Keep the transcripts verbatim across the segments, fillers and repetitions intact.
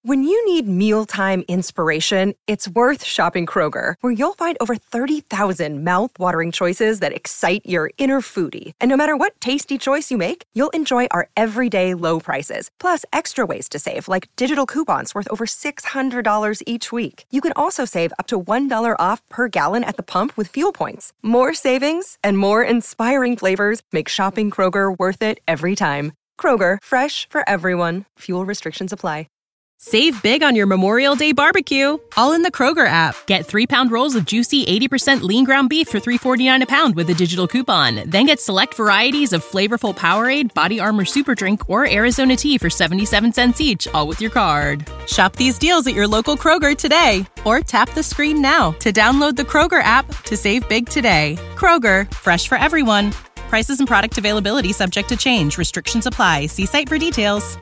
When you need mealtime inspiration, it's worth shopping Kroger, where you'll find over thirty thousand mouth-watering choices that excite your inner foodie. And no matter what tasty choice you make, you'll enjoy our everyday low prices, plus extra ways to save, like digital coupons worth over six hundred dollars each week. You can also save up to one dollar off per gallon at the pump with fuel points. More savings and more inspiring flavors make shopping Kroger worth it every time. Kroger, fresh for everyone. Fuel restrictions apply. Save big on your Memorial Day barbecue, all in the Kroger app. Get three-pound rolls of juicy eighty percent lean ground beef for three forty-nine a pound with a digital coupon. Then get select varieties of flavorful Powerade, Body Armor Super Drink, or Arizona tea for seventy-seven cents each, all with your card. Shop these deals at your local Kroger today, or tap the screen now to download the Kroger app to save big today. Kroger, fresh for everyone. Prices and product availability subject to change. Restrictions apply. See site for details.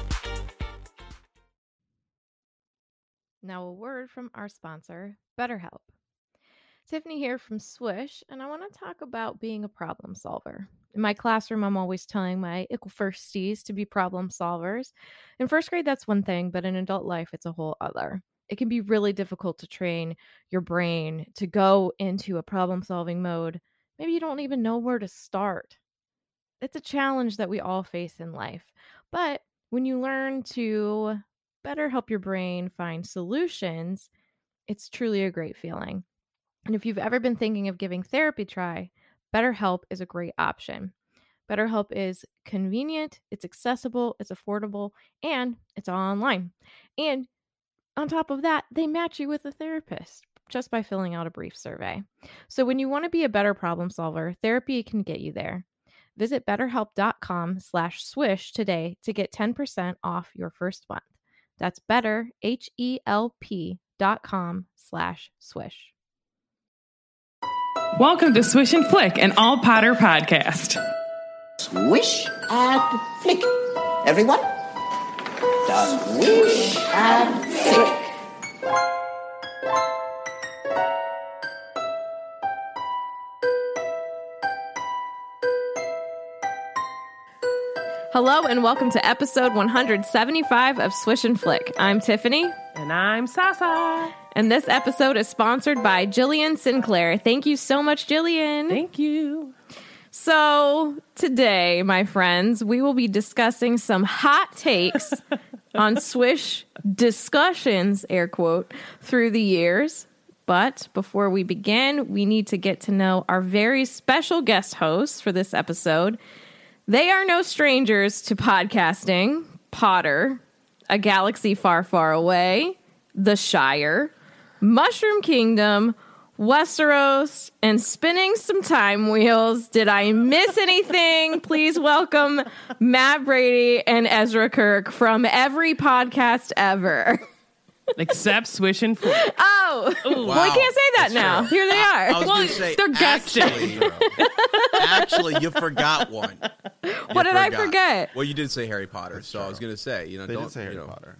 Now a word from our sponsor, BetterHelp. Tiffany here from Swish, and I want to talk about being a problem solver. In my classroom, I'm always telling my ickle firsties to be problem solvers. In first grade, that's one thing, but in adult life, it's a whole other. It can be really difficult to train your brain to go into a problem-solving mode. Maybe you don't even know where to start. It's a challenge that we all face in life. But when you learn to better help your brain find solutions, it's truly a great feeling. And if you've ever been thinking of giving therapy a try, BetterHelp is a great option. BetterHelp is convenient, it's accessible, it's affordable, and it's all online. And on top of that, they match you with a therapist just by filling out a brief survey. So when you want to be a better problem solver, therapy can get you there. Visit betterhelp.com slash swish today to get ten percent off your first month. That's better, H-E-L-P dot com slash swish. Welcome to Swish and Flick, an all Potter podcast. Swish and flick. Everyone? Swish and flick. Hello and welcome to episode one hundred seventy-five of Swish and Flick. I'm Tiffany. And I'm Sasa. And this episode is sponsored by Jillian Sinclair. Thank you so much, Jillian. Thank you. So today, my friends, we will be discussing some hot takes on Swish discussions, air quote, through the years. But before we begin, we need to get to know our very special guest hosts for this episode. They are no strangers to podcasting, Potter, A Galaxy Far, Far Away, The Shire, Mushroom Kingdom, Westeros, and spinning some time wheels. Did I miss anything? Please welcome Matt Brady and Ezra Kirk from every podcast ever. Except Swish and Flick. Oh, Ooh, well, I wow. can't say that That's now. true. Here they are. I, I was Well, going to say, they're guesting. actually, actually, you forgot one. You What did I forget? Well, you did say Harry Potter, so I was going to say, you know, They don't did say Harry you know, Potter.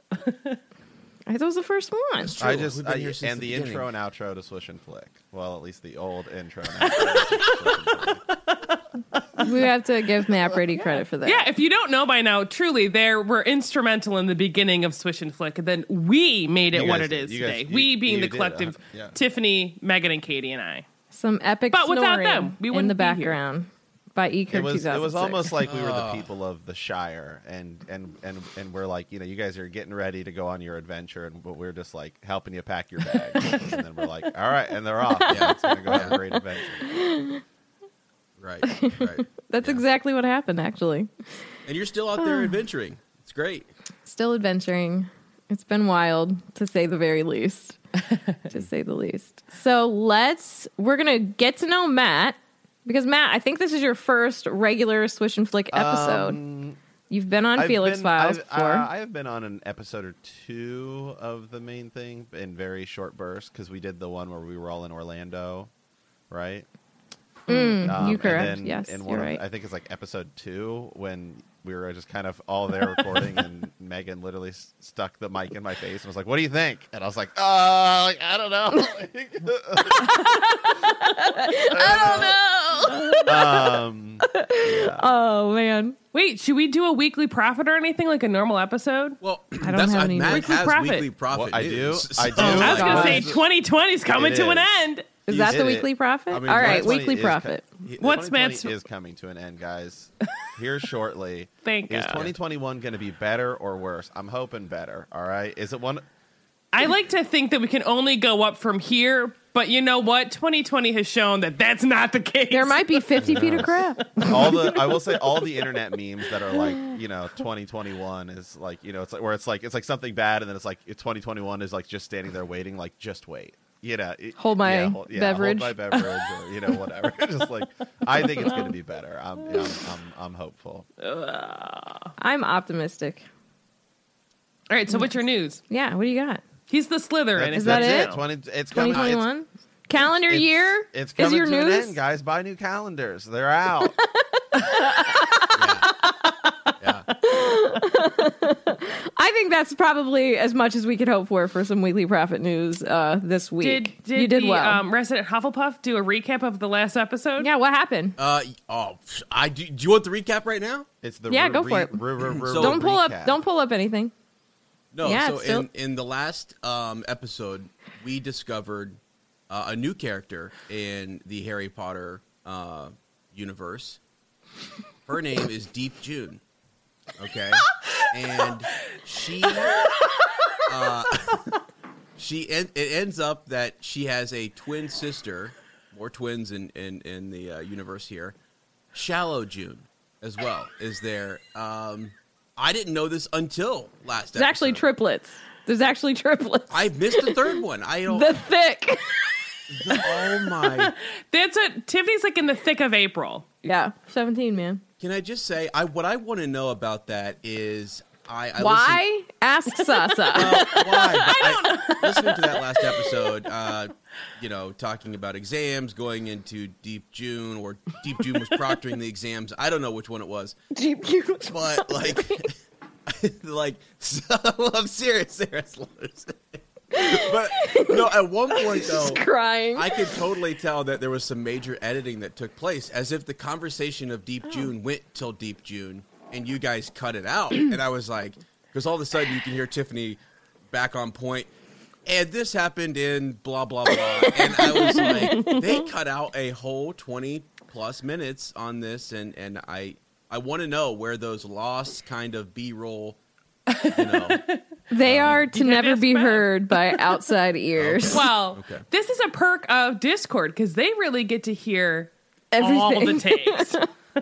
I thought it was the first one. It's true. I just We've been I, here since and the, beginning. intro and outro to Swish and Flick. Well, at least the old intro and outro. to Swish and Flick. We have to give Matt Brady credit for that. Yeah, if you don't know by now, truly, they were instrumental in the beginning of Swish and Flick, and then we made it You what guys it did. is You guys- today. you- we being you the did, collective, uh, yeah. Tiffany, Megan, and Katie, and I. Some epic But without snoring them, we in wouldn't the be here. background by E. Kirk It was it was two thousand six. almost like we were the people of the Shire, and and and and we're like, you know, you guys are getting ready to go on your adventure, and but we're just like helping you pack your bags, and then we're like, all right, and they're off. Yeah, it's gonna go on a great adventure. Right, right. That's Yeah. exactly what happened, actually. And you're still out there adventuring. It's great. Still adventuring. It's been wild, to say the very least. To say the least. So let's, we're going to get to know Matt, because Matt, I think this is your first regular Swish and Flick episode. Um, You've been on I've Felix been- Files I've, before. Uh, I have been on an episode or two of the main thing in very short bursts, because we did the one where we were all in Orlando, right? Mm, Um, you and correct. then Yes, in you're one of- right. I think it's like episode two when we were just kind of all there recording, and Megan literally s- stuck the mic in my face and was like, "What do you think?" And I was like, "Uh, like, I don't know." I don't know. um, yeah. Oh man. Wait, should we do a weekly profit or anything like a normal episode? Well, I don't that's have uh, any Matt weekly has profit. weekly profit. Well, I do. news. I do. So- I was Oh, going to God. say twenty twenty is coming It to an is. end. Is You that the did it. weekly profit? I mean, All right, twenty twenty weekly is profit. co- he- What's twenty twenty Matt's- is coming to an end, guys. Here shortly. Thank Is God. twenty twenty-one going to be better or worse? I'm hoping better. All right. Is it one? I like to think that we can only go up from here, but you know what? twenty twenty has shown that that's not the case. There might be fifty feet of crap. All the I will say all the internet memes that are like, you know, twenty twenty-one is like, you know, it's like where it's like it's like something bad and then it's like twenty twenty-one is like just standing there waiting, like just wait. You know, it- Hold my yeah, hold, yeah, beverage. hold my beverage, or you know, whatever. Just like, I think it's going to be better. I'm, yeah, I'm, I'm, I'm hopeful. I'm optimistic. All right, so what's your news? Yeah, what do you got? He's the Slytherin. Is That's that it? Twenty, it's coming. twenty It's, twenty-one? Calendar it's, year? It's Is coming your to news? an end, guys. Buy new calendars. They're out. Yeah. I think that's probably as much as we could hope for for some weekly profit news uh, this week. Did, did you did the well. um, resident Hufflepuff do a recap of the last episode? yeah, what happened? Uh, oh, I do. Do you want the recap right now? It's the Yeah, re- go for re- it. re- re- re- So- don't pull recap. up. Don't pull up anything. No. Yeah, so it's still- in in the last um, episode, we discovered uh, a new character in the Harry Potter uh, universe. Her name is Deep June. Okay, and she uh, she en- it ends up that she has a twin sister, more twins in in in the uh, universe here. Shallow June as well is there. Um, I didn't know this until last. There's actually episode. triplets. There's actually triplets. I missed the third one. I don't. the thick. Oh my! That's what Tiffany's like in the thick of April. yeah, seventeen, man. Can I just say, I what I want to know about that is I, I Why? Ask Sasa. Listen, uh, why? I, I listening to that last episode, uh, you know, talking about exams going into Deep June, or Deep June was proctoring the exams. I don't know which one it was, Deep June. but like, like, so, I'm serious, Sarah. But no, at one point though, Crying. I could totally tell that there was some major editing that took place, as if the conversation of Deep June went till Deep June, and you guys cut it out. And I was like, because all of a sudden you can hear Tiffany back on point, and this happened in blah, blah, blah. And I was like, they cut out a whole twenty plus minutes on this, and, and I, I want to know where those lost kind of B-roll, you know. They are to You can never ask be Beth. heard by outside ears. Well, Okay. this is a perk of Discord because they really get to hear all Everything. the takes.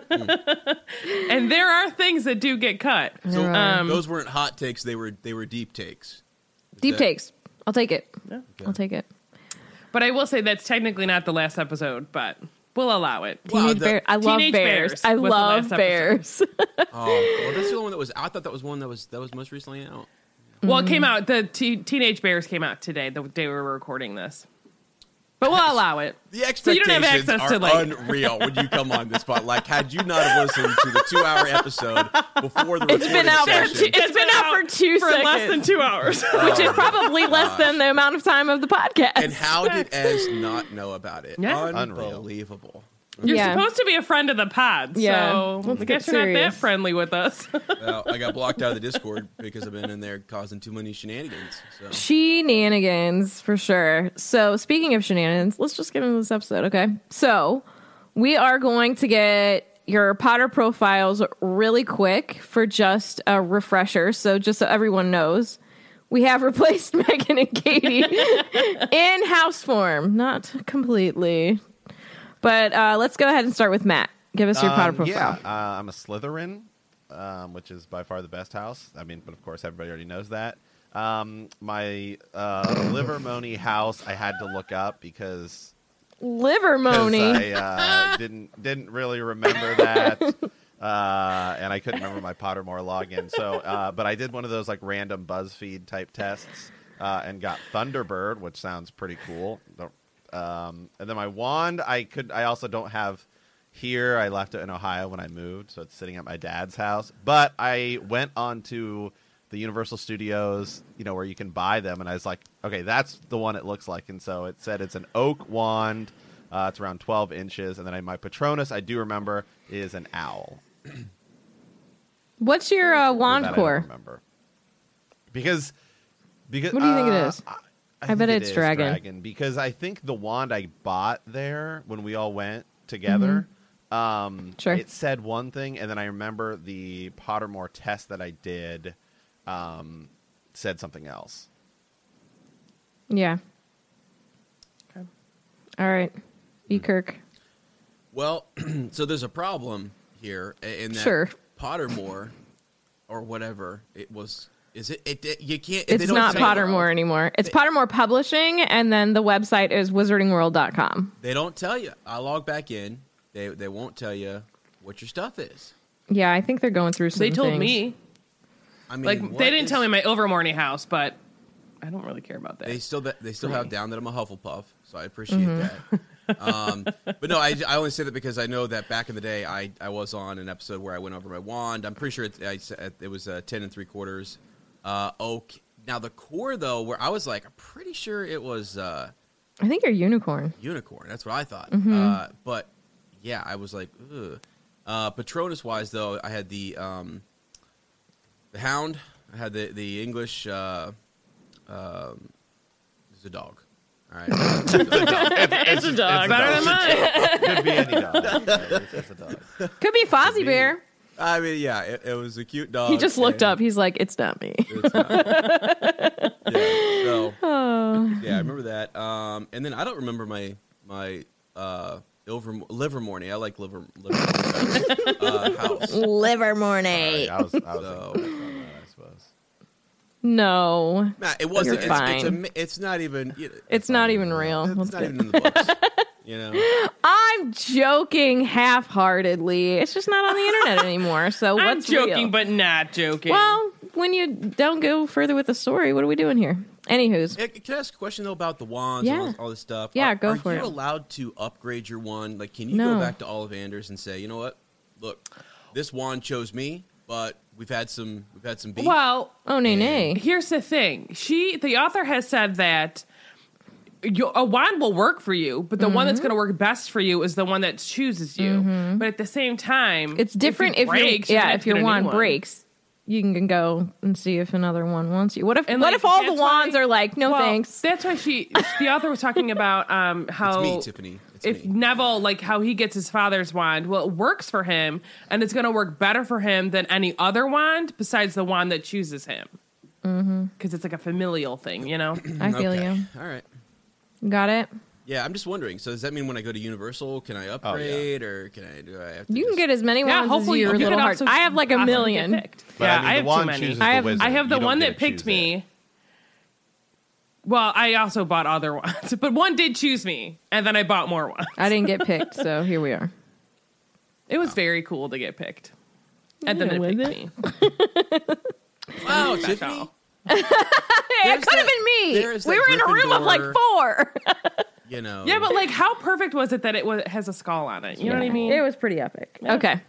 And there are things that do get cut. So Um, those weren't hot takes; they were they were deep takes. Deep that- takes. I'll take it. I'll take it. But I will say that's technically not the last episode, but we'll allow it. Wow, Teenage the- bear. I love Teenage bears. Bears I was the love last bears. Oh, well, that's the one that was. I thought that was one that was that was most recently out. Well, it came out, the te- Teenage Bears came out today, the day we were recording this. But we'll allow it. The So you expectations don't have access are to, like- unreal when you come on this spot. Like, had you not have listened to the two-hour episode before the It's been recording out for session, two- it's been out for two for seconds. less than two hours. Which is probably less than the amount of time of the podcast. and how did Ez not know about it? Yeah. Unreal. Unbelievable. You're Yeah. supposed to be a friend of the pod, Yeah. so Let's I get guess you're not that serious. friendly with us. Well, I got blocked out of the Discord because I've been in there causing too many shenanigans. So. Shenanigans, for sure. So, speaking of shenanigans, let's just get into this episode, okay? So, we are going to get your Potter profiles really quick for just a refresher. So, just so everyone knows, we have replaced Megan and Katie in house form. Not completely. But uh, let's go ahead and start with Matt. Give us your Potter Um, profile. yeah, uh, I'm a Slytherin, um, which is by far the best house. I mean, but of course, everybody already knows that. Um, my uh, Livermony house, I had to look up because Livermony. I uh, didn't didn't really remember that, uh, and I couldn't remember my Pottermore login. So, uh, but I did one of those like random BuzzFeed type tests uh, and got Thunderbird, which sounds pretty cool. Don't- Um, and then my wand, I could. I also don't have here. I left it in Ohio when I moved, so it's sitting at my dad's house. But I went on to the Universal Studios, you know, where you can buy them, and I was like, okay, that's the one it looks like. And so it said it's an oak wand Uh, it's around twelve inches. And then I, my Patronus, I do remember, is an owl. What's your uh, wand That I core? don't remember. Because, because What do you think it uh, is? I, I think bet it it's is dragon. Because I think the wand I bought there when we all went together, um, Mm-hmm. Sure. it said one thing, and then I remember the Pottermore test that I did um, said something else. Yeah. Okay. All right. E. Hmm. Kirk. Well, so there's a problem here in that Sure. Pottermore or whatever it was. Is it? It, it you can't. It's they don't not tell you- Pottermore anymore. It's Pottermore Publishing, and then the website is wizarding world dot com. They don't tell you. I log back in. They they won't tell you what your stuff is. Yeah, I think they're going through some They told things. me. I mean, Like, what they didn't is- tell me my Overmorning house, but I don't really care about that. They still they still For have me. down that I'm a Hufflepuff, so I appreciate Mm-hmm. that. um, but no, I, I only say that because I know that back in the day, I, I was on an episode where I went over my wand. I'm pretty sure it, I, said it was uh, ten and three quarters uh, oak. Now the core though, where I was like, I'm pretty sure it was uh, I think you're unicorn. unicorn. That's what I thought. Mm-hmm. Uh, but yeah, I was like, ugh. Uh, Patronus wise though, I had the um, the hound. I had the the English. Uh, um, it's a dog. All right. It's a dog. Better than mine. Could be any dog. It's, it's a dog. Could be Fozzie Bear. I mean, yeah, it, it was a cute dog. He just looked and up. He's like, it's not me. it's not- yeah, so Oh. yeah, I remember that. Um, and then I don't remember my my uh, Liver, Livermorny. I like Liver Livermorny uh, house. Livermorny. Sorry, I was, I was So- thinking about that, I suppose. No. Nah, it wasn't. You're It's, it's, fine. a, it's not even. you know, It's not even real. It's Let's not get- even in the books. You know. I'm joking half-heartedly. It's just not on the internet anymore. So I'm what's joking, real? but not joking. Well, when you don't go further with the story, what are we doing here? Anywho's. Hey, can I ask a question though about the wands Yeah. and all, all this stuff? Yeah, are, go are for you it. allowed to upgrade your wand? Like, can you No. go back to Ollivanders and say, you know what? Look, this wand chose me, but we've had some we've had some beef. well, Oh, nay, nay. here's the thing. She, the author, has said that you, a wand will work for you, but the one Mm-hmm. that's going to work best for you is the one that chooses you. But at the same time, It's different if, if, it breaks, your you're yeah, gonna if have your to get a new wand one. breaks, you can go and see if another one wants you. What if And, what like, if all the that's wands why- are like, no well, thanks? That's why she, the author was talking about um, how it's me, Tiffany. It's if me. Neville, like how he gets his father's wand, well, it works for him, and it's going to work better for him than any other wand besides the wand that chooses him. Mm-hmm. Because it's like a familial thing, you know. I feel Okay. you. All right. Got it? Yeah, I'm just wondering. So does that mean when I go to Universal, can I upgrade or can I do I have to You can just- get as many Yeah, wands as hopefully your you little could heart. also I have like a possibly million. get picked. But, yeah, I mean, I the have wand too many. chooses I the have- wizard. I have the You don't one get that to picked choose me. it. Well, I also bought other ones, but one did choose me, and then I bought more ones. I didn't get picked, so here we are. It was very cool to get picked, and then Yeah, it was picked it? me. Wow, That's Tiffany. all. Hey, it There's could have that- been me. there's We that were in a room of like Gryffindor- four. You know. Yeah, but like, how perfect was it that it was has a skull on it? You know what I mean? It was pretty epic. Okay.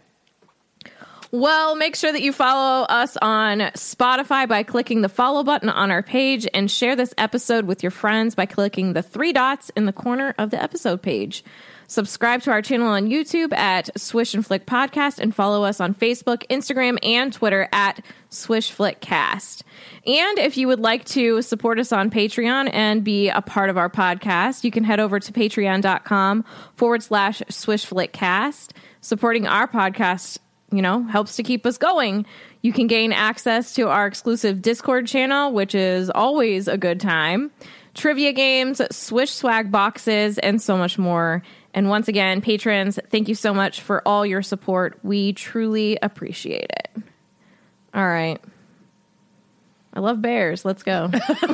Well, make sure that you follow us on Spotify by clicking the follow button on our page and share this episode with your friends by clicking the three dots in the corner of the episode page. Subscribe to our channel on YouTube at Swish and Flick Podcast and follow us on Facebook, Instagram, and Twitter at Swish Flick Cast. And if you would like to support us on Patreon and be a part of our podcast, you can head over to patreon.com forward slash Swish Flick Cast. Supporting our podcast, you know, helps to keep us going. You can gain access to our exclusive Discord channel, which is always a good time, trivia games, Swish swag boxes, and so much more. And once again, patrons, thank you so much for all your support. We truly appreciate it. All right. I love bears. Let's go.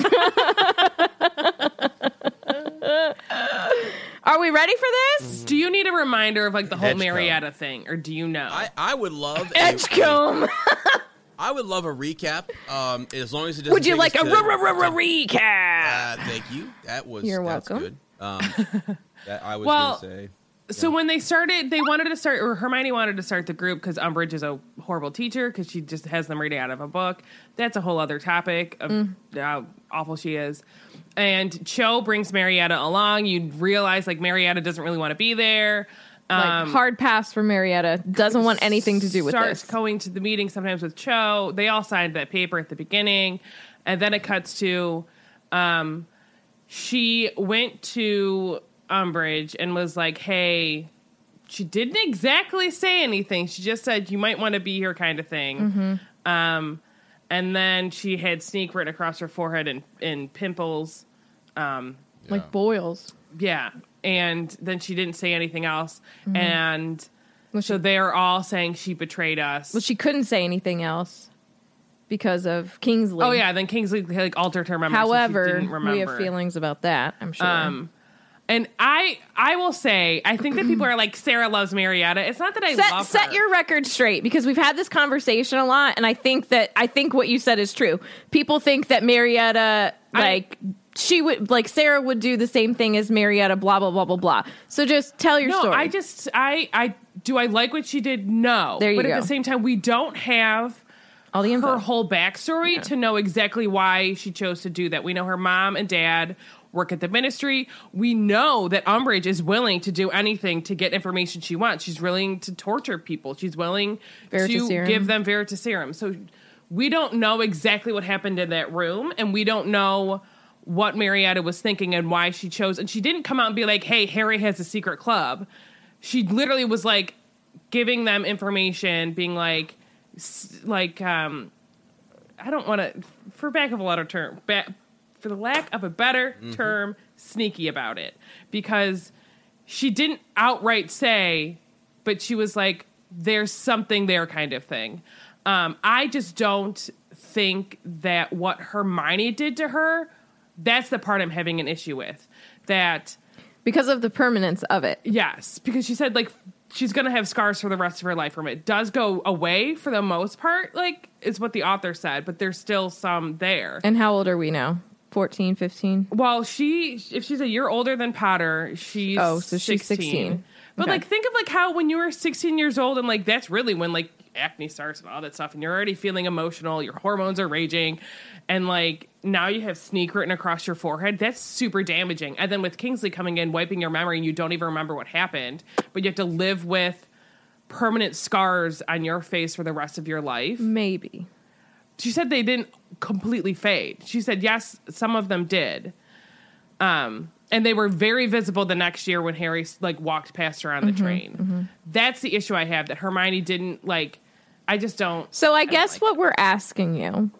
Are we ready for this? Do you need a reminder of like the whole Edgecombe. Marietta thing, or do you know? I, I would love a, Edgecombe. I would love a recap. Um, as long as it doesn't. Would you take like us a to- r- r- r- recap? Uh, thank you. That was. You're that's welcome. Good. Um, that I was Well, going to say. So when they started, they wanted to start, or Hermione wanted to start the group because Umbridge is a horrible teacher because she just has them reading out of a book. That's a whole other topic of Mm. how awful she is. and Cho brings Marietta along. You realize like Marietta doesn't really want to be there. Like Um, hard pass for Marietta. Doesn't want anything to do with starts this. going to the meeting sometimes with Cho. They all signed that paper at the beginning. And then it cuts to um, she went to Umbridge and was like, hey, she didn't exactly say anything. She just said, you might want to be here kind of thing. Mm-hmm. Um, and then she had sneak written across her forehead and, and pimples. Um, Like boils. yeah. And then she didn't say anything else. Mm-hmm. And Well, so she- they're all saying she betrayed us. Well, she couldn't say anything else because of Kingsley. Oh, yeah. Then Kingsley like altered her memory. so she However, didn't remember. we have feelings about that, I'm sure. Um, and I, I will say, I think that people are like, Sarah loves Marietta. It's not that I set, love set her. your record straight, because we've had this conversation a lot, and I think that I think what you said is true. People think that Marietta, like I- she would, like Sarah would do the same thing as Marietta, blah blah blah blah blah. So just tell your no, story. I just, I, I do. I like what she did. No, There you but go. at the same time, we don't have all the info. her whole backstory Yeah. to know exactly why she chose to do that. We know her mom and dad work at the ministry. We know that Umbridge is willing to do anything to get information she wants. She's willing to torture people. She's willing Veritaserum. to give them Veritaserum. So we don't know exactly what happened in that room, and we don't know what Marietta was thinking and why she chose. And she didn't come out and be like, hey, Harry has a secret club. She literally was like giving them information, being like, s- like, um, I don't want to, for back of a lot of term, ba- for the lack of a better Mm-hmm. term, sneaky about it. Because she didn't outright say, but she was like, there's something there kind of thing. Um, I just don't think that what Hermione did to her, that's the part I'm having an issue with. That, because of the permanence of it. yes, because she said, like, she's going to have scars for the rest of her life from it. It does go away for the most part, like, is what the author said, but there's still some there. And how old are we now? fourteen, fifteen? Well, she, if she's a year older than Potter, she's Oh, so she's sixteen. sixteen. But, Okay. like, think of, like, how when you were sixteen years old, and, like, that's really when, like, acne starts and all that stuff, and you're already feeling emotional, your hormones are raging, and, like, now you have sneak written across your forehead. That's super damaging. And then with Kingsley coming in, wiping your memory, and you don't even remember what happened, but you have to live with permanent scars on your face for the rest of your life. Maybe. She said they didn't completely fade. She said, yes, some of them did. Um, and they were very visible the next year when Harry like walked past her on the Mm-hmm, train. That's the issue I have, that Hermione didn't like, I just don't. So I don't guess like what it. we're asking you,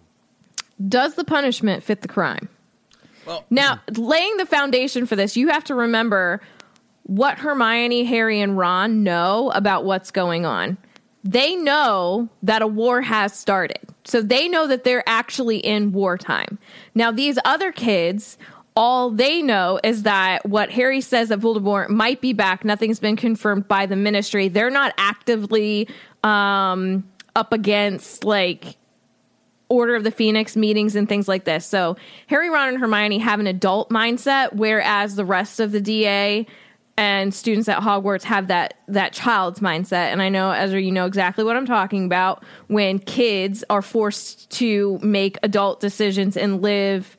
does the punishment fit the crime? Well, Now, laying the foundation for this, you have to remember what Hermione, Harry, and Ron know about what's going on. They know that a war has started. So they know that they're actually in wartime. Now, these other kids, all they know is that what Harry says that Voldemort might be back. Nothing's been confirmed by the ministry. They're not actively um, up against, like, Order of the Phoenix meetings and things like this. So Harry, Ron, and Hermione have an adult mindset, whereas the rest of the D A and students at Hogwarts have that that child's mindset. And I know, Ezra, you know exactly what I'm talking about when kids are forced to make adult decisions and live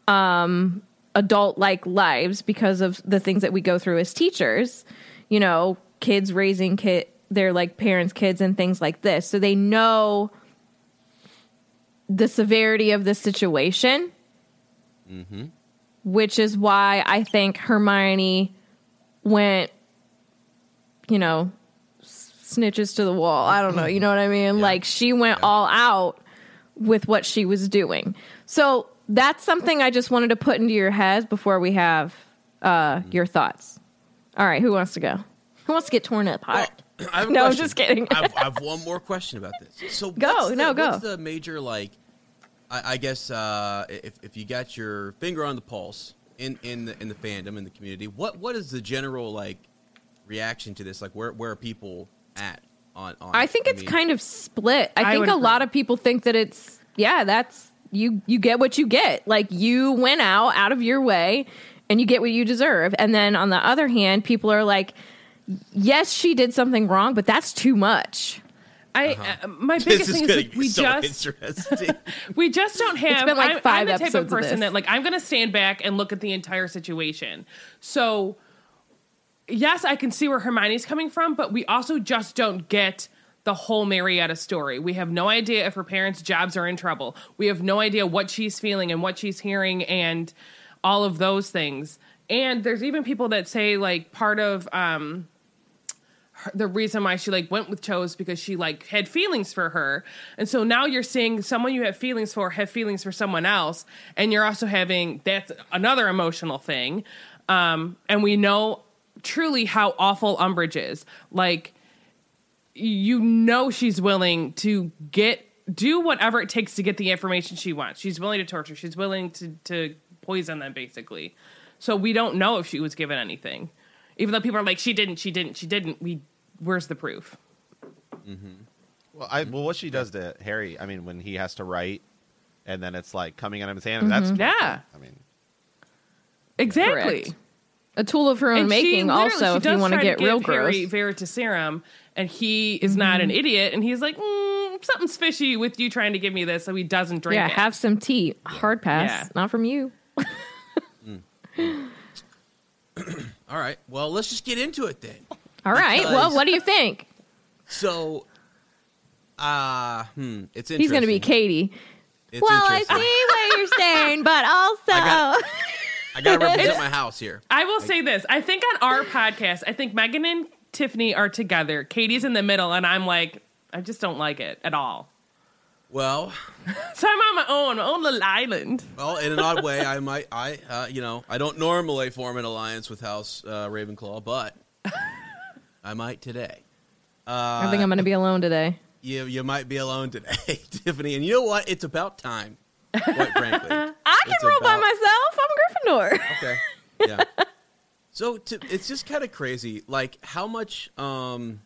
um, adult-like lives because of the things that we go through as teachers. You know, kids raising kid, their like parents' kids and things like this. So they know the severity of the situation, mm-hmm. which is why I think Hermione went, you know, s- snitches to the wall. I don't know. You know what I mean? Yeah. Like, she went Yeah. all out with what she was doing. So that's something I just wanted to put into your heads before we have uh, your thoughts. All right. Who wants to go? Who wants to get torn apart? Well, I have a No, I'm question. just kidding. I, have, I have one more question about this. So Go, what's the, no, go. What's the major, like, I, I guess uh, if if you got your finger on the pulse in, in the in the fandom, in the community, what what is the general, like, reaction to this? Like, where where are people at on? on I think it? it's mean, kind of split. I, I think would a agree. lot of people think that it's, yeah, that's, you, you get what you get. Like, you went out, out of your way, and you get what you deserve. And then on the other hand, people are like, yes, she did something wrong, but that's too much. I Uh-huh. uh, my This biggest is thing is gonna like, be we so just interesting. we just don't have. been like I'm, five I'm the type of episodes of person this. that like I'm going to stand back and look at the entire situation. So yes, I can see where Hermione's coming from, but we also just don't get the whole Marietta story. We have no idea if her parents' jobs are in trouble. We have no idea what she's feeling and what she's hearing and all of those things. And there's even people that say like part of um, her, the reason why she like went with Chose because she like had feelings for her. And so now you're seeing someone you have feelings for have feelings for someone else. And you're also having, that's another emotional thing. Um, and we know truly how awful Umbridge is. Like, you know she's willing to get do whatever it takes to get the information she wants. She's willing to torture. She's willing to, to poison them, basically. So we don't know if she was given anything. Even though people are like, she didn't, she didn't, she didn't. We, where's the proof? Mm-hmm. Well, I, well, what she does to Harry, I mean, when he has to write, and then it's like coming on him saying, Mhm. that's Yeah. I mean, Mm-hmm. Exactly. Correct. A tool of her own And she making literally- also, she if you does want to try get real give gross. Harry Veritaserum, and he is not an idiot, and he's like, mm, something's fishy with you trying to give me this, so he doesn't drink Yeah, it. have some tea. Hard pass. Yeah. Not from you. All right. Well, let's just get into it then. All right. Because- Well, what do you think? So, uh, hmm, it's interesting. He's going to be Katie. It's well, I interesting. see what you're saying, but also. I I got to represent my house here. I will say this. I think on our podcast, I think Megan and Tiffany are together. Katie's in the middle, and I'm like, I just don't like it at all. Well, So I'm on my own, my own little island. well, in an odd way, I might, I, uh, you know, I don't normally form an alliance with House uh, Ravenclaw, but I might today. Uh, I think I'm going to be alone today. You, you might be alone today, Tiffany. And you know what? It's about time, quite frankly. I can It's roll by about- myself. I'm Gryffindor. Okay. Yeah. So to, it's just kind of crazy, like how much. Um,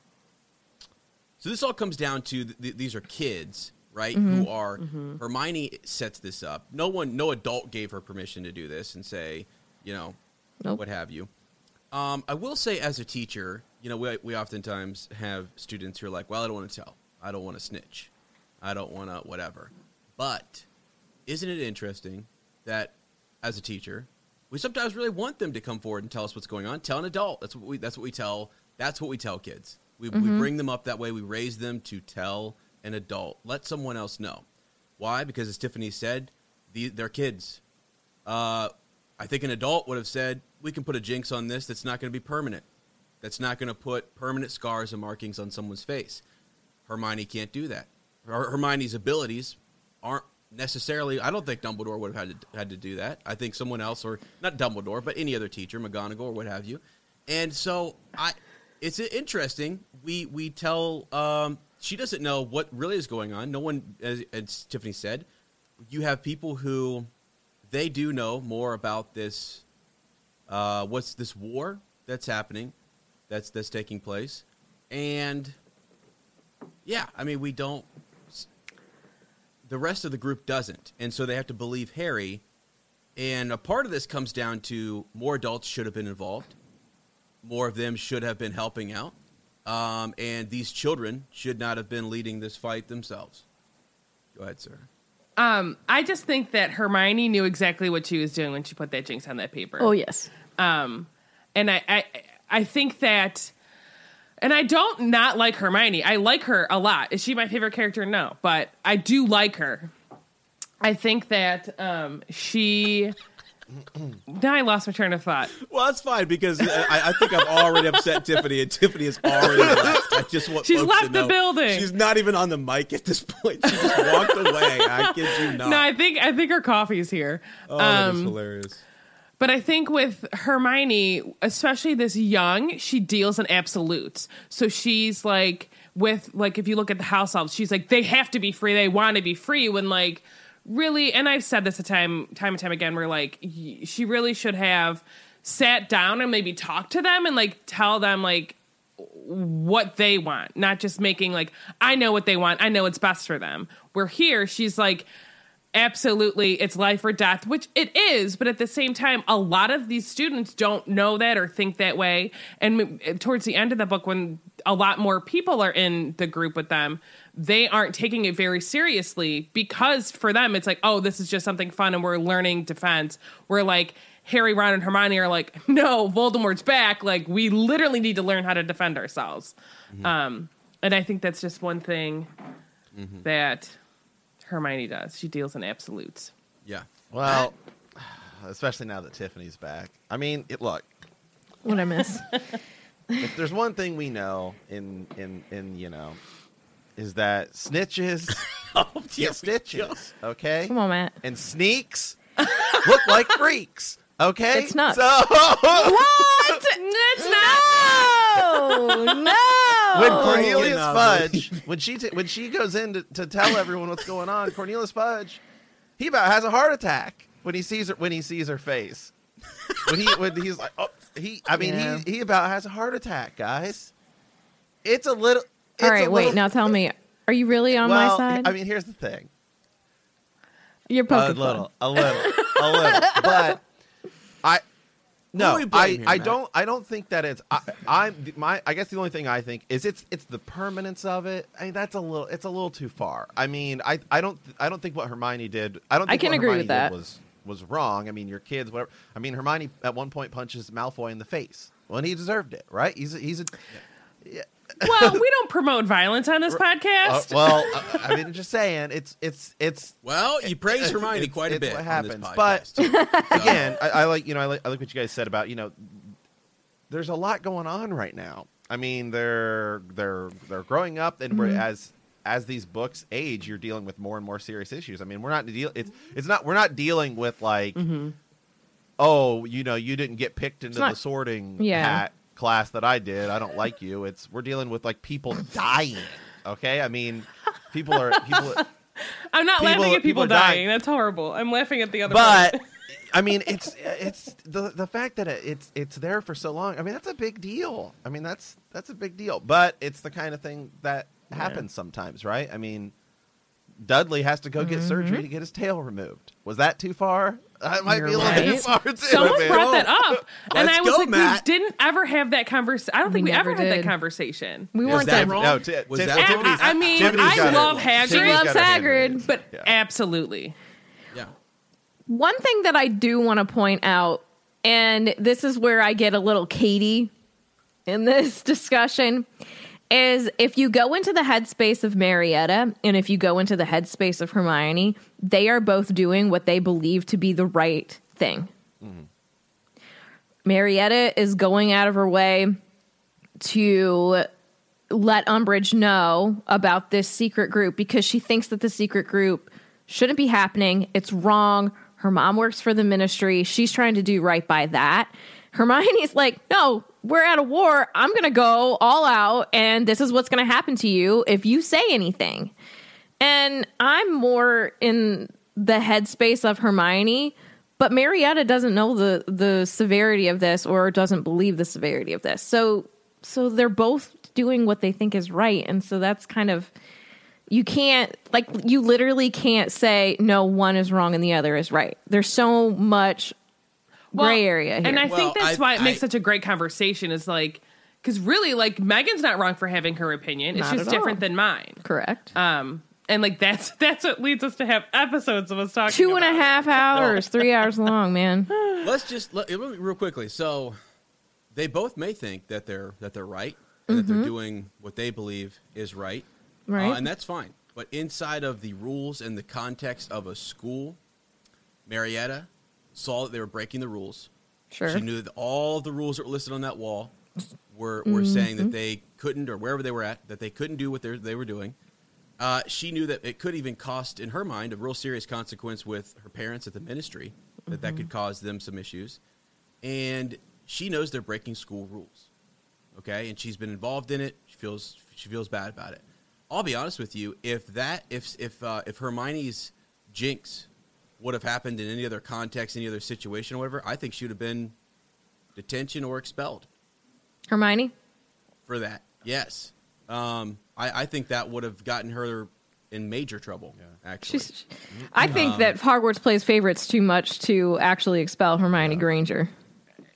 so this all comes down to th- th- these are kids, right? Who are Hermione sets this up. No one, no adult gave her permission to do this and say, you know, Nope. what have you. Um, I will say, as a teacher, you know, we we oftentimes have students who are like, well, I don't want to tell, I don't want to snitch, I don't want to whatever. But isn't it interesting that as a teacher, we sometimes really want them to come forward and tell us what's going on. Tell an adult. That's what we. That's what we tell. That's what we tell kids. We, we bring them up that way. We raise them to tell an adult. Let someone else know. Why? Because as Tiffany said, the, they're kids. Uh, I think an adult would have said, we can put a jinx on this that's not going to be permanent. That's not going to put permanent scars and markings on someone's face. Hermione can't do that. Her, Hermione's abilities aren't necessarily. I don't think Dumbledore would have had to had to do that. I think someone else, or not Dumbledore, but any other teacher, McGonagall or what have you. And so I, it's interesting. We we tell um, she doesn't know what really is going on. No one, as, as Tiffany said, you have people who they do know more about this. Uh, what's this war that's happening? That's that's taking place, and yeah, I mean we don't. The rest of the group doesn't, and so they have to believe Harry. And a part of this comes down to more adults should have been involved. More of them should have been helping out. Um, and these children should not have been leading this fight themselves. Go ahead, sir. Um, I just think that Hermione knew exactly what she was doing when she put that jinx on that paper. Oh, yes. Um, and I, I, I think that, and I don't not like Hermione. I like her a lot. Is she my favorite character? No, but I do like her. I think that um, she. Now I lost my train of thought. Well, that's fine because I, I think I've already upset Tiffany, and Tiffany has already left. I just want She's folks left to the know building. She's not even on the mic at this point. She just walked away. I kid you not. No, I think I think her coffee's here. oh, that is Um, hilarious. But I think with Hermione, especially this young, she deals in absolutes. So she's like, with, like, if you look at the house elves, she's like, they have to be free. They want to be free when, like, really, and I've said this a time, time and time again, where, like, y- she really should have sat down and maybe talked to them and, like, tell them, like, what they want. Not just making, like, I know what they want. I know what's best for them. Where here, she's like, absolutely, it's life or death, which it is, but at the same time, a lot of these students don't know that or think that way. And towards the end of the book, when a lot more people are in the group with them, they aren't taking it very seriously because for them, it's like, oh, this is just something fun and we're learning defense. We're like, Harry, Ron, and Hermione are like, no, Voldemort's back. Like, we literally need to learn how to defend ourselves. Mm-hmm. Um, and I think that's just one thing mm-hmm. that Hermione does. She deals in absolutes. Yeah. Well, especially now that Tiffany's back. I mean, it, look. What I miss. If there's one thing we know in, in, in you know, is that snitches oh, get stitches, okay? Come on, Matt. And sneaks look like freaks. Okay, it's not. So what? It's not. No, no. When Cornelius Fudge, when she t- when she goes in to, to tell everyone what's going on, Cornelius Fudge, he about has a heart attack when he sees her when he sees her face. When he when he's like, oh, he. I mean, yeah. he he about has a heart attack, guys. It's a little. It's All right, a wait. little, Now tell me, are you really on well, my side? I mean, here's the thing. You're poking a little, a little, a little, but. I no, I, here, I Matt? don't I don't think that it's I, I'm my I guess the only thing I think is it's it's the permanence of it. I mean, that's a little it's a little too far. I mean, I I don't I don't think what Hermione did. I don't think I can what agree Hermione with that. did was was wrong. I mean, your kids whatever. I mean, Hermione at one point punches Malfoy in the face. Well, and he deserved it, right? He's a, he's a yeah. Well, we don't promote violence on this podcast. Uh, well, uh, I mean, just saying, it's it's it's. Well, you praise Hermione it's, quite a it's bit. What on happens, this but podcast. again, I, I like you know I like I like what you guys said about you know. There's a lot going on right now. I mean, they're they're they're growing up, and we're, Mm-hmm. as as these books age, you're dealing with more and more serious issues. I mean, we're not deal. It's it's not we're not dealing with like, Mm-hmm. oh, you know, you didn't get picked into not- the sorting Yeah. hat class that I did. I don't like you. It's we're dealing with like people dying. Okay, I mean, people are people. I'm not people- laughing at people, people are dying. dying. That's horrible. I'm laughing at the other But part. I mean, it's it's the the fact that it, it's it's there for so long. I mean, that's a big deal. I mean, that's that's a big deal. But it's the kind of thing that happens sometimes, right? I mean, Dudley has to go get Mm-hmm. surgery to get his tail removed. Was that too far? That might You're be a little too right. far too. Someone man. brought that up, and Let's I was go, like, Matt. we didn't ever have that conversation. I don't think We we, ever never had that did. conversation. We Was weren't that that wrong? No, t- Was t- that Tiffany's- wrong? I, I mean, Tiffany's I got love it. Hagrid, She loves got her hand Hagrid. raised. but Yeah. absolutely. Yeah. One thing that I do want to point out, and this is where I get a little Katie in this discussion, is if you go into the headspace of Marietta and if you go into the headspace of Hermione, they are both doing what they believe to be the right thing. Mm-hmm. Marietta is going out of her way to let Umbridge know about this secret group because she thinks that the secret group shouldn't be happening. It's wrong. Her mom works for the ministry. She's trying to do right by that. Hermione's like, no, we're at a war. I'm going to go all out, and this is what's going to happen to you if you say anything. And I'm more in the headspace of Hermione, but Marietta doesn't know the, the severity of this or doesn't believe the severity of this. So, so they're both doing what they think is right. And so that's kind of... You can't, like, you literally can't say, no, one is wrong and the other is right. There's so much gray Well, area here. And I Well, think that's I- why it makes I- such a great conversation is like, because really, like, Megan's not wrong for having her opinion. It's Not just at different all. than mine. Correct. Um, and like, that's that's what leads us to have episodes of us talking Two and a about it. half hours, three hours long, man. Let's just let, real quickly. So they both may think that they're that they're right and that they're doing what they believe is right, Right. Uh, and that's fine. But inside of the rules and the context of a school, Marietta saw that they were breaking the rules. Sure. She knew that all of the rules that were listed on that wall were were saying that they couldn't, or wherever they were at, that they couldn't do what they they were doing. Uh, she knew that it could even cost, in her mind, a real serious consequence with her parents at the ministry, that that could cause them some issues. And she knows they're breaking school rules, okay? And she's been involved in it. She feels she feels bad about it. I'll be honest with you. If that if if uh, if Hermione's jinx would have happened in any other context, any other situation, or whatever, I think she would have been detention or expelled Hermione? for that. Yes. Um, I, I think that would have gotten her in major trouble, actually. She's, I think that Hogwarts plays favorites too much to actually expel Hermione Granger.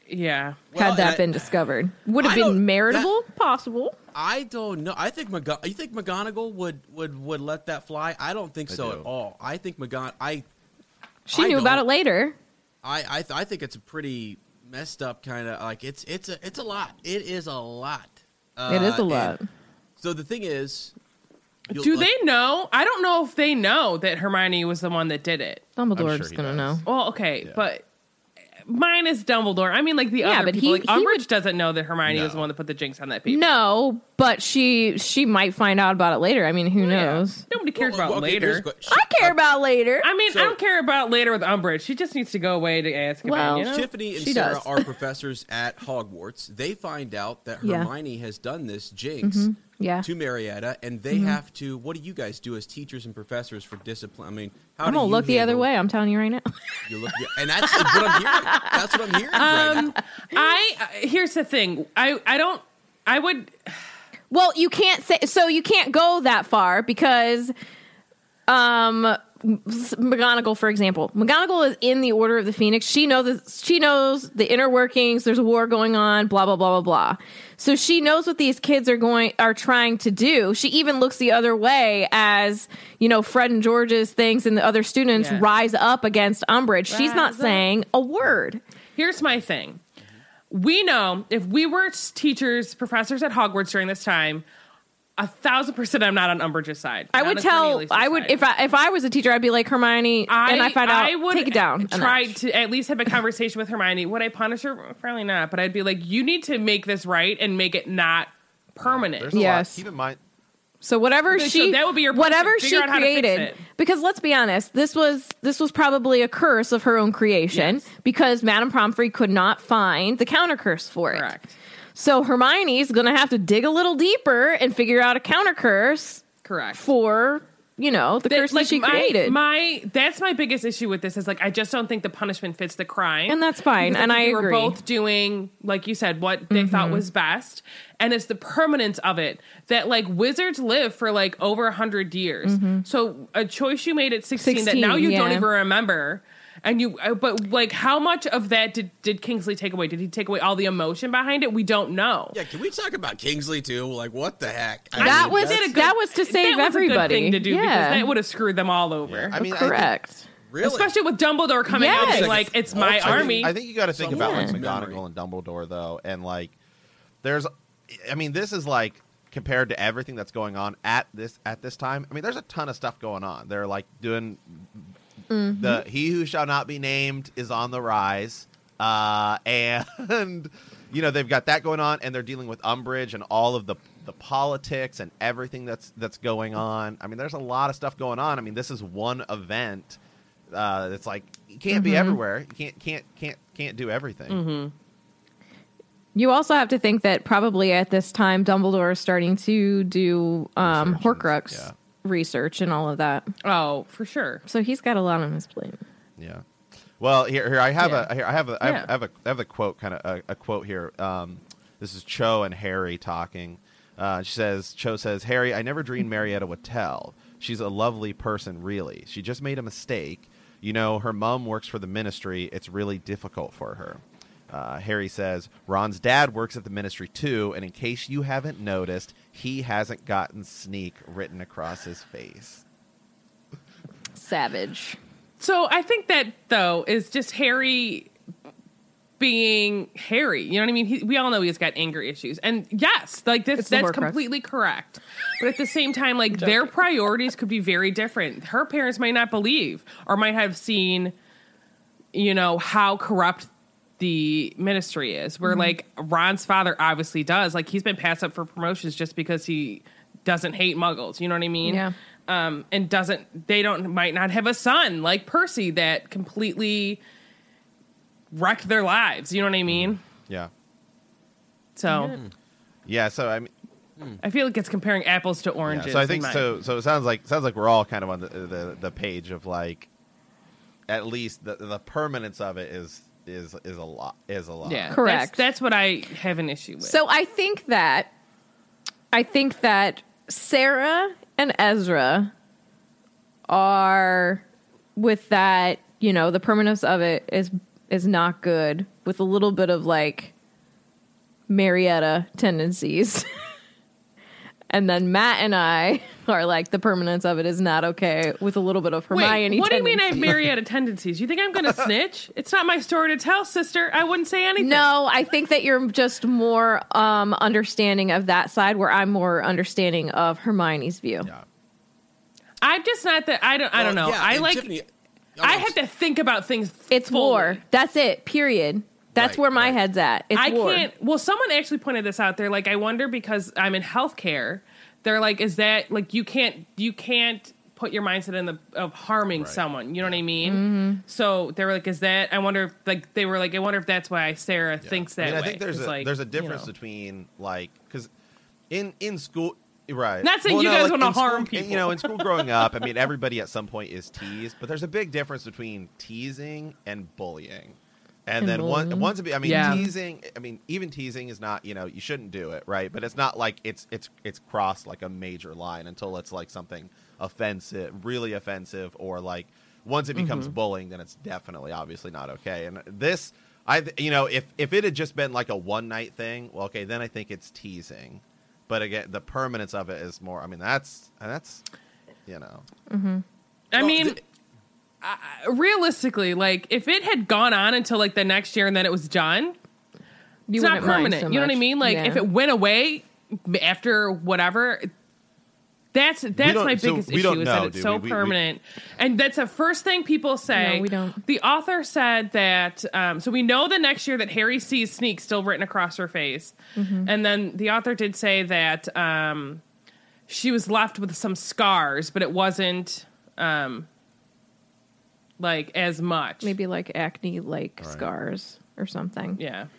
Yeah. Well, had that I- been discovered. Would have I been don't- maritable? Possible. I don't know. I think McGon- you think McGonagall would, would, would let that fly? I don't think I so do. at all. I think McGon. I She I knew about it don't. later. I I, th- I think it's a pretty messed up kind of like it's it's a it's a lot. It is a lot. Uh, It is a and lot. So the thing is, you'll- Do like- they know? I don't know if they know that Hermione was the one that did it. Dumbledore sure is he going to does. know. Well, okay, Yeah. but mine is Dumbledore. I mean, like the Yeah, other but people. he- like he Umbridge would- doesn't know that Hermione was the No. one that put the jinx on that paper. No, but she she might find out about it later. I mean, who Yeah. knows? Nobody cares Well, about okay, here's later. the que- I care about later. I mean, So- I don't care about later with Umbridge. She just needs to go away to Azkaban. Well, you know? Tiffany and She Sarah does. are professors at Hogwarts. They find out that Yeah. Hermione has done this jinx Yeah. to Marietta, and they have to. What do you guys do as teachers and professors for discipline? I mean, how I'm do going to you look the other handle- way. I'm telling you right now. You look, and that's what I'm hearing. That's what I'm hearing. right Um, I uh, here's the thing. I I don't. I would. Well, you can't say so. You can't go that far because, um, McGonagall, for example, McGonagall is in the Order of the Phoenix. She knows she knows the inner workings. There's a war going on. Blah blah blah blah blah. So she knows what these kids are going are trying to do. She even looks the other way as you know Fred and George's things and the other students Yeah. rise up against Umbridge. She's not Rise up. saying a word. Here's my thing. We know if we were teachers, professors at Hogwarts during this time, a thousand percent I'm not on Umbridge's side. I Not would on tell. Cornelius' I would side. if I if I was a teacher, I'd be like Hermione, and I find out. I would take it down. a Try notch. to at least have a conversation with Hermione. Would I punish her? Probably not. But I'd be like, you need to make this right and make it not permanent. There's a Yes. lot. Keep in mind, So whatever So she, that would be your whatever punishment. she Figure out how to fix created, it. because let's be honest, this was this was probably a curse of her own creation Yes. because Madame Pomfrey could not find the counter curse for it. Correct. So Hermione's going to have to dig a little deeper and figure out a counter curse Correct. for you know the That- curse that she my, created, My that's my biggest issue with this is like I just don't think the punishment fits the crime, and that's fine. Because And think I they were agree. both doing, like you said, what they thought was best, and it's the permanence of it that like wizards live for like over a hundred years. So a choice you made at sixteen, that now you sixteen, don't yeah. even remember. And you, uh, but like, how much of that did, did Kingsley take away? Did he take away all the emotion behind it? We don't know. Yeah, can we talk about Kingsley too? Like, what the heck? I That mean, was that's- did a good- that was to save that was everybody. a good thing to do yeah. because that would have screwed them all over. I mean, I think- correct. really. Especially with Dumbledore coming out Yes. and like, it's my I think- army. I think you got to think about like Someone's McGonagall memory. and Dumbledore though, and like there's, I mean, this is like compared to everything that's going on at this at this time. I mean, there's a ton of stuff going on. They're like doing the he who shall not be named is on the rise, uh, and you know they've got that going on, and they're dealing with Umbridge and all of the the politics and everything that's that's going on. I mean, there's a lot of stuff going on. I mean, this is one event. Uh, it's like you can't be everywhere. You can't can't can't can't do everything. You also have to think that probably at this time Dumbledore is starting to do um, Research and- Horcrux yeah. research and all of that. Oh, for sure. So he's got a lot on his plate. Yeah. Well, here, here I have Yeah. a here I have a I have, Yeah. I have a I have a quote kind of a, a quote here. Um, this is Cho and Harry talking. Uh, she says, Cho says, Harry, I never dreamed Marietta would tell. She's a lovely person, really. She just made a mistake. You know, her mom works for the ministry. It's really difficult for her. Uh, Harry says, Ron's dad works at the ministry too, and in case you haven't noticed, he hasn't gotten sneak written across his face. Savage. So I think that though is just Harry being Harry. You know what I mean? He, we all know he's got anger issues, and yes, like this, It's the that's Horcrux. completely correct. But at the same time, like their priorities could be very different. Her parents might not believe, or might have seen, you know, how corrupt the ministry is. Where like Ron's father obviously does. Like he's been passed up for promotions just because he doesn't hate Muggles. You know what I mean? Yeah. Um, and doesn't they don't might not have a son like Percy that completely wrecked their lives. You know what I mean? Yeah. So Yeah, so I mean, I feel like it's comparing apples to yeah, oranges. so I in think my- so. So it sounds like sounds like we're all kind of on the the, the page of like, at least the the permanence of it is is is a lot is a lot. Yeah, Correct. That's, that's what I have an issue with. So I think that I think that Sarah and Ezra are with that, you know, the permanence of it is is not good with a little bit of like Marietta tendencies. And then Matt and I are like, the permanence of it is not okay with a little bit of Hermione. Wait, what do you mean I have tendencies. Marietta tendencies? You think I'm going to snitch? It's not my story to tell, sister. I wouldn't say anything. No, I think that you're just more um, understanding of that side, where I'm more understanding of Hermione's view. Yeah. I'm just not that. I don't. I don't Well, know. yeah, I and like. Tiffany, I have to think about things. It's fully. war. That's it. Period. That's Right, where my right. head's at. It's I war. can't. Well, someone actually pointed this out. They're like, I wonder because I'm in healthcare. They're like, is that like you can't you can't put your mindset in the of harming Right. someone? You know what I mean? Mm-hmm. So they were like, is that? I wonder. If, like they were like, I wonder if that's why Sarah thinks that I mean, way. I think there's 'Cause, a like, there's a you difference know. between like because in in school. Right. Not saying Well, you no, guys like, wanna in school- harm in- people. You know, in school growing up, I mean, everybody at some point is teased, but there's a big difference between teasing and bullying. And, And then one, bullying. once, it be- I mean, Yeah. teasing. I mean, even teasing is not. You know, you shouldn't do it, right? But it's not like it's it's it's crossed like a major line until it's like something offensive, really offensive, or like once it becomes Mm-hmm. bullying, then it's definitely obviously not okay. And this, I, th- you know, if if it had just been like a one night thing, well, okay, then I think it's teasing. But again, the permanence of it is more. I mean, that's that's, you know. Mm-hmm. I Well, mean, the- I, realistically, like if it had gone on until like the next year and then it was done, You it's not wouldn't mind permanent. so you know what I much. mean? Like Yeah. if it went away after whatever, that's that's don't- my so biggest we issue don't is know, that it's do so we? We- we- permanent, and that's the first thing people say. No, we don't. The author said that. Um, so we know the next year that Harry sees Sneak still written across her face, Mm-hmm. and then the author did say that um, she was left with some scars, but it wasn't. Um, like as much. Maybe like acne like scars or something. Yeah.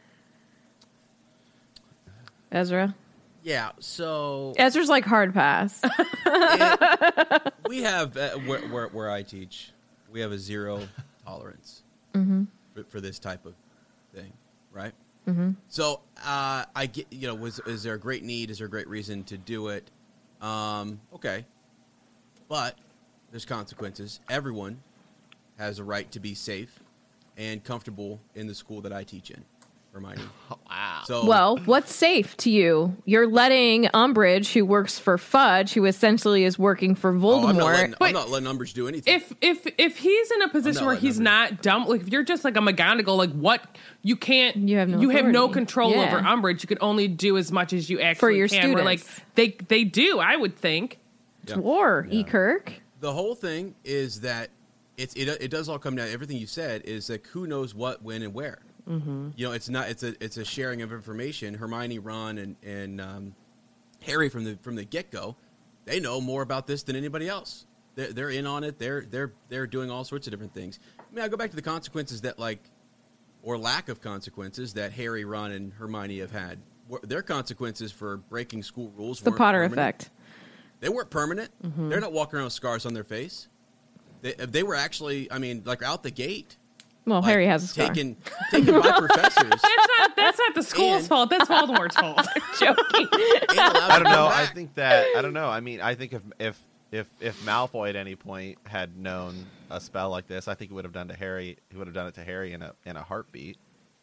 Ezra? Yeah, so Ezra's like hard pass. it- we have uh, where, where where I teach, we have a zero tolerance for, for this type of thing, right? Mm-hmm. So uh, I get, you know, was is there a great need? Is there a great reason to do it? Um, okay, but there's consequences. Everyone has a right to be safe and comfortable in the school that I teach in, Hermione. Wow. So Well, what's safe to you? You're letting Umbridge, who works for Fudge, who essentially is working for oh, Voldemort. I'm, not letting, But I'm not letting Umbridge do anything. If if if he's in a position not where letting he's them- not dumb, like if you're just like a McGonagall, like what you can't You have no you have no authority. control Yeah. over Umbridge. You can only do as much as you actually your can. Where like students. they they do, I would think. Yeah. War, E. Kirk. The whole thing is that it's it, it does all come down. Everything you said is like who knows what, when, and where. Mm-hmm. You know, it's not. It's a it's a sharing of information. Hermione, Ron, and and um, Harry from the from the get go, they know more about this than anybody else. They're they're in on it. They're they're they're doing all sorts of different things. I mean, I go back to the consequences that like, or lack of consequences that Harry, Ron, and Hermione have had. Were- Their consequences for breaking school rules. It's the weren't Potter permanent. effect. They weren't permanent. They're not walking around with scars on their face. They, they were actually, I mean, like out the gate. Well, like, Harry has a scar. taken taken by professors. That's not that's not the school's And- fault. That's Voldemort's fault. I'm joking. and allowed I to don't know. come I back. think that I don't know. I mean, I think if if if if Malfoy at any point had known a spell like this, I think he would have done to Harry. He would have done it to Harry in a in a heartbeat.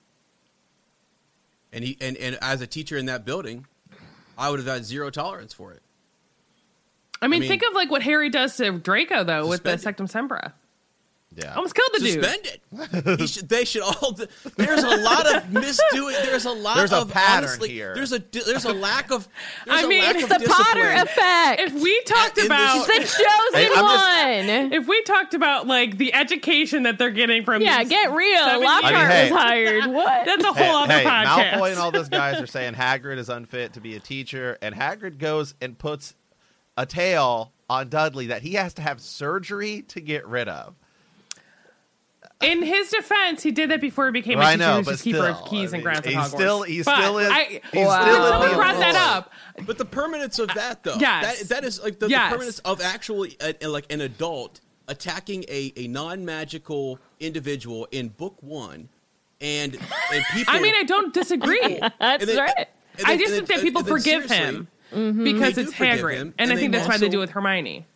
And he and, and as a teacher in that building, I would have had zero tolerance for it. I mean, I mean- think of like what Harry does to Draco though with the Suspended. Sectum Sempra. Yeah. Almost killed the dude. Suspended. He should, they should all. There's a lot of misdoing. There's a lot There's a of pattern honestly, here. There's a there's a lack of. There's I a mean, lack it's of the discipline. Potter effect. If we talked in this- about the chosen Hey, I'm just- one. if we talked about like the education that they're getting from Yeah, these get real. seven Lockhart I mean, hey. was hired. What? That's a whole Hey, other hey, podcast. Malfoy and all those guys are saying Hagrid is unfit to be a teacher, and Hagrid goes and puts a tail on Dudley that he has to have surgery to get rid of. In his defense, he did that before he became Well, a I teacher. know, he was but just keeper of still, keys I and mean, grounds at he's Hogwarts. still- he But still is- I, he's Wow. still in someone the brought that employ. up. But the permanence of that, though, Yes. that, that is like the, Yes. the permanence of actually uh, like an adult attacking a, a non magical individual in book one, and and people. I mean, I don't disagree. That's and then- right. and then- I just and think then- that people and then forgive seriously, him because They it's do forgive Hagrid, him, and, and I think they that's why they also- do it with Hermione.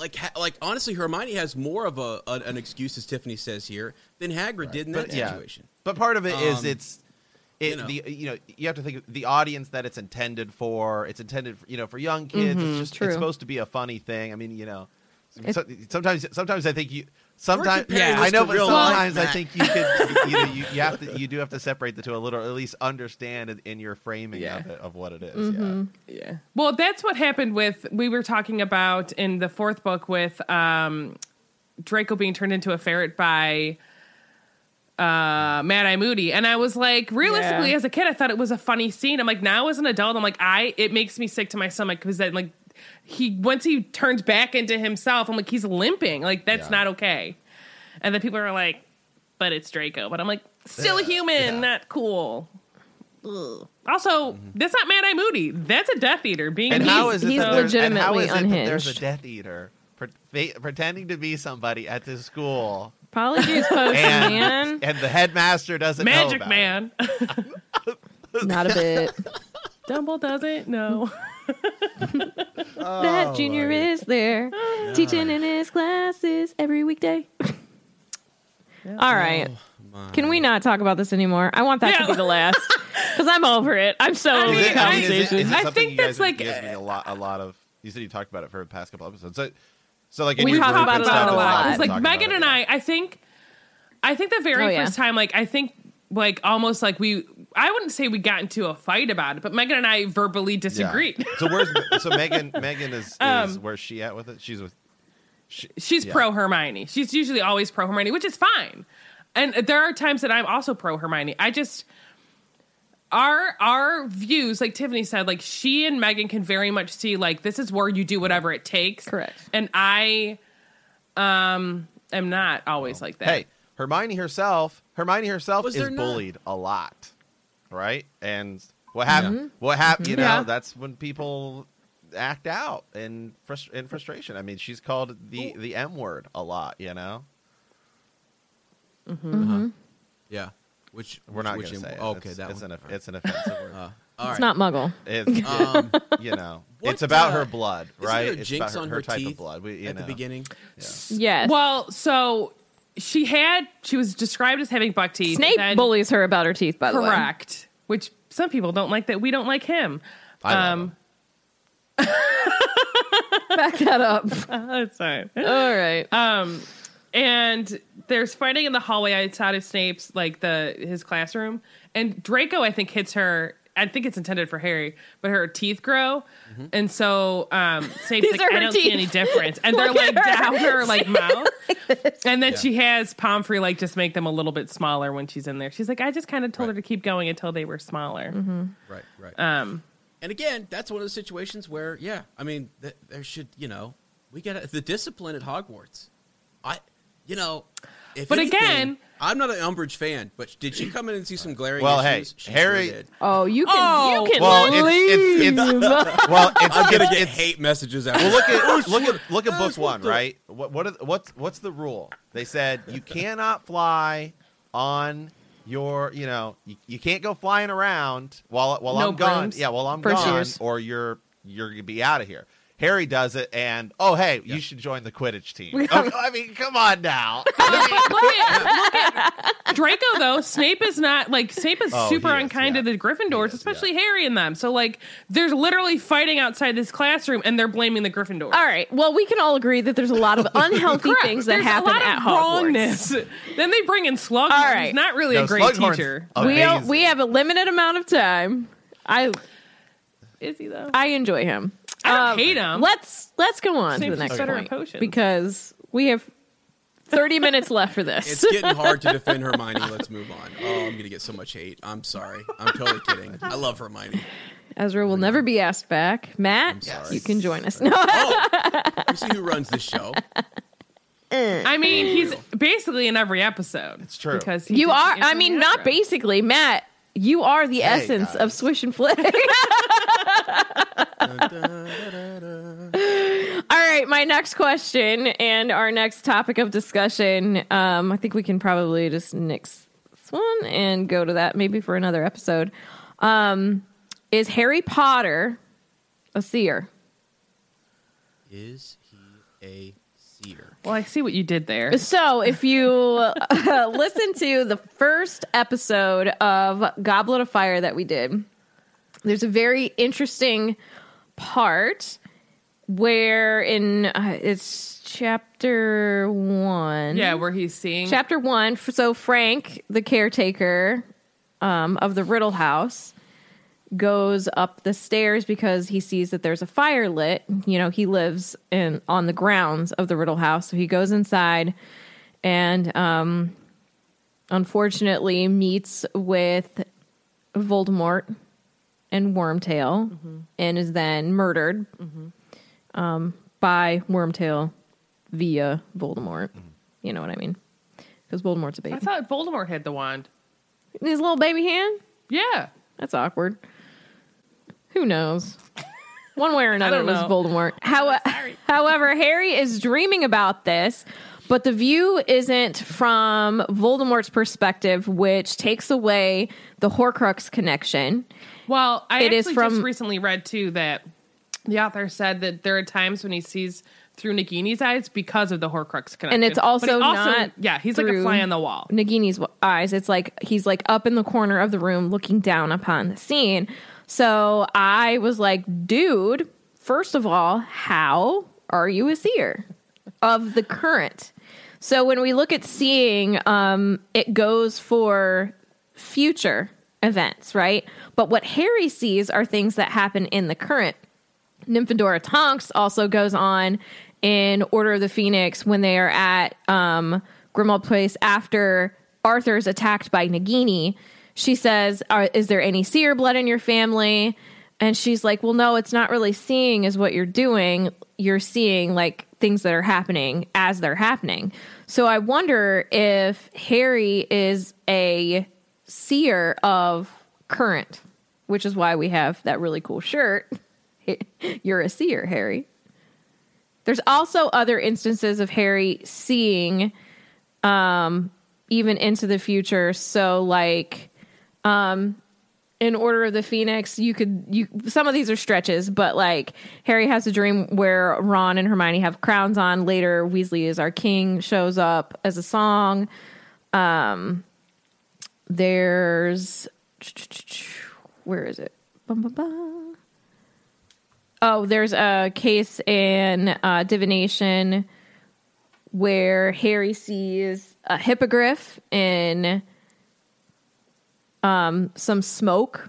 like ha- like honestly, Hermione has more of a, a an excuse, as Tiffany says here, than Hagrid right. did in that but, yeah. situation. But part of it um, is it's it you know. the you know you have to think of the audience that it's intended for. It's intended for, you know for young kids. Mm-hmm, it's just true. it's supposed to be a funny thing. I mean, you know, so, sometimes sometimes I think you. Sometimes yeah, I know, but sometimes life, I think you could, you know, you, you have to, you do have to separate the two a little, or at least understand it in your framing Yeah. of it, of what it is. Mm-hmm. Yeah, Yeah. Well, that's what happened with, we were talking about in the fourth book with um, Draco being turned into a ferret by uh, Mad-Eye Moody. And I was like, realistically, Yeah. as a kid, I thought it was a funny scene. I'm like, now as an adult, I'm like, I, it makes me sick to my stomach because then like, he, once he turns back into himself, I'm like, he's limping. Like, that's Yeah. not okay. And then people are like, but it's Draco. But I'm like, still a human, Yeah. not cool. Ugh. Also, mm-hmm. that's not Mad-Eye Moody. That's a Death Eater. Being and a how he's- is it he's that there's, and how legitimately is it that there's a unhinged. Death Eater pre- fa- pretending to be somebody at this school, Apologies, Postman. and and the headmaster doesn't Magic know about Man. Not a bit. Dumble doesn't? No. That junior is there, teaching in his classes every weekday. All right. My. Can we not talk about this anymore? I want that Yeah. to be the last because I'm over it. I'm so I over mean, the Is it, I mean, is it, conversation. is it I something think you guys that's have like- given me a lot, a lot of. You said you talked about it for the past couple episodes. So, so like in We your talk group about and it stuff, a it's lot. It's like talking Megan about and it. I, I think, I think the very Oh, yeah. first time, like, I think, like, almost like we, I wouldn't say we got into a fight about it, but Megan and I verbally Yeah. disagreed. So where's so Megan? Megan is, is Um, where's she at with it? She's with. She, She's yeah. pro Hermione. She's usually always pro Hermione, which is fine. And there are times that I'm also pro Hermione. I just, our our views, like Tiffany said, like she and Megan can very much see like this is where you do whatever it takes. Correct. And I um am not always like that. Hey, Hermione herself. Hermione herself Was is there not? bullied a lot, right? And what happened? Mm-hmm. What happened? You know, Yeah. that's when people act out in frust- in frustration. I mean, she's called the the M word a lot. You know, Mm-hmm. Yeah. Which we're not which going to say it. Okay, it's, that it's one. an it's an offensive word. Uh, all It's right. not Muggle. It's, Um, you know, what, it's about uh, her blood, Isn't right? there a It's jinx about her, on her, her type teeth of blood. We, you at know. the beginning? Yes. Well, so she had she was described as having buck teeth. Snape then- bullies her about her teeth, by the way. correct. Which some people don't like that. We don't like him. I love um him. Back that up. That's fine. All right. Um, and there's fighting in the hallway outside of Snape's, like the his classroom. And Draco, I think, hits her. I think it's intended for Harry, but her teeth grow, and so um, Snape's These like, are I her don't teeth. see any difference, and they're Look like at her. down her like mouth, and then Yeah. she has Pomfrey like just make them a little bit smaller when she's in there. She's like, I just kind of told her to keep going until they were smaller. Right, right. Um, And again, that's one of the situations where, yeah, I mean, th- there should, you know, we got the discipline at Hogwarts. I, you know, if But anything, again- I'm not an Umbridge fan, but did she come in and see some glaring Well, issues? hey, She Harry- sure did. Oh, you can Oh, you can well, it's- leave. it's- it's- Well, it's, I'm gonna it's, get it's, hate messages after. Well, look that. at look at look at Oh, book it's one, good. right? What what are, what's what's the rule? They said you cannot fly on your, you know, you, you can't go flying around while while No I'm gone. brooms. Yeah, while I'm First gone, years. or you're you're gonna be out of here. Harry does it, and oh hey, you should join the Quidditch team. Oh, I mean, come on now. look at, look at Draco though. Snape is not like Snape is Oh, super he is, unkind yeah. to the Gryffindors, He is, especially Harry and them. So like, they're literally fighting outside this classroom, and they're blaming the Gryffindors. All right. Well, we can all agree that there's a lot of unhealthy Correct. things that There's happen a lot at of Hogwarts. wrongness. Then they bring in Slughorn, All right. who's not really No, a great Slughorn's teacher. We don't, amazing. we have a limited amount of time. I Is he though? I enjoy him. I don't Um, hate him. Let's let's go on Snape's to the next just better point at potions. because we have thirty minutes left for this. It's getting hard to defend Hermione. Let's move on. Oh, I'm gonna get so much hate. I'm sorry. I'm totally kidding. I love Hermione. Ezra will never be asked back. Matt, sorry. you can join us. No, Oh, you see who runs this show? I mean, he's basically in every episode. It's true. Because he you did are. the I mean, not intro. basically, Matt. You are the essence guys. of Swish and Flick. All right, my next question and our next topic of discussion. Um, I think we can probably just nix this one and go to that maybe for another episode. Um, is Harry Potter a seer? Is he a seer? Well, I see what you did there. So, if you uh, listen to the first episode of Goblet of Fire that we did, there's a very interesting part where in uh, it's chapter one. Yeah, where he's seeing chapter one. So Frank, the caretaker um, of the Riddle House, goes up the stairs because he sees that there's a fire lit. You know, he lives in on the grounds of the Riddle House, so he goes inside and um, unfortunately meets with Voldemort and Wormtail, mm-hmm. and is then murdered mm-hmm. um, by Wormtail via Voldemort. Mm-hmm. You know what I mean? Because Voldemort's a baby. I thought Voldemort had the wand. His little baby hand? Yeah. That's awkward. Who knows? One way or another, it was know. Voldemort. How, however, Harry is dreaming about this, but the view isn't from Voldemort's perspective, which takes away the Horcrux connection. Well, I it actually is from, just recently read, too, that the author said that there are times when he sees through Nagini's eyes because of the Horcrux connection. And it's also, also not yeah, he's like a fly on the wall. Nagini's eyes. It's like he's like up in the corner of the room looking down upon the scene. So I was like, dude, first of all, how are you a seer of the current? So when we look at seeing, um, it goes for future events, right? But what Harry sees are things that happen in the current. Nymphadora Tonks also goes on in Order of the Phoenix when they are at um, Grimmauld Place after Arthur's attacked by Nagini. She says, are, is there any seer blood in your family? And she's like, well, no, it's not really seeing is what you're doing. You're seeing like things that are happening as they're happening. So I wonder if Harry is a seer of current, which is why we have that really cool shirt. You're a seer, Harry. There's also other instances of Harry seeing um, even into the future. So like um, in Order of the Phoenix, you could, you some of these are stretches, but like Harry has a dream where Ron and Hermione have crowns on. Later, Weasley is our king shows up as a song. Um, there's, where is it? Bum, bum, bum. Oh, there's a case in uh, divination where Harry sees a hippogriff in um, some smoke.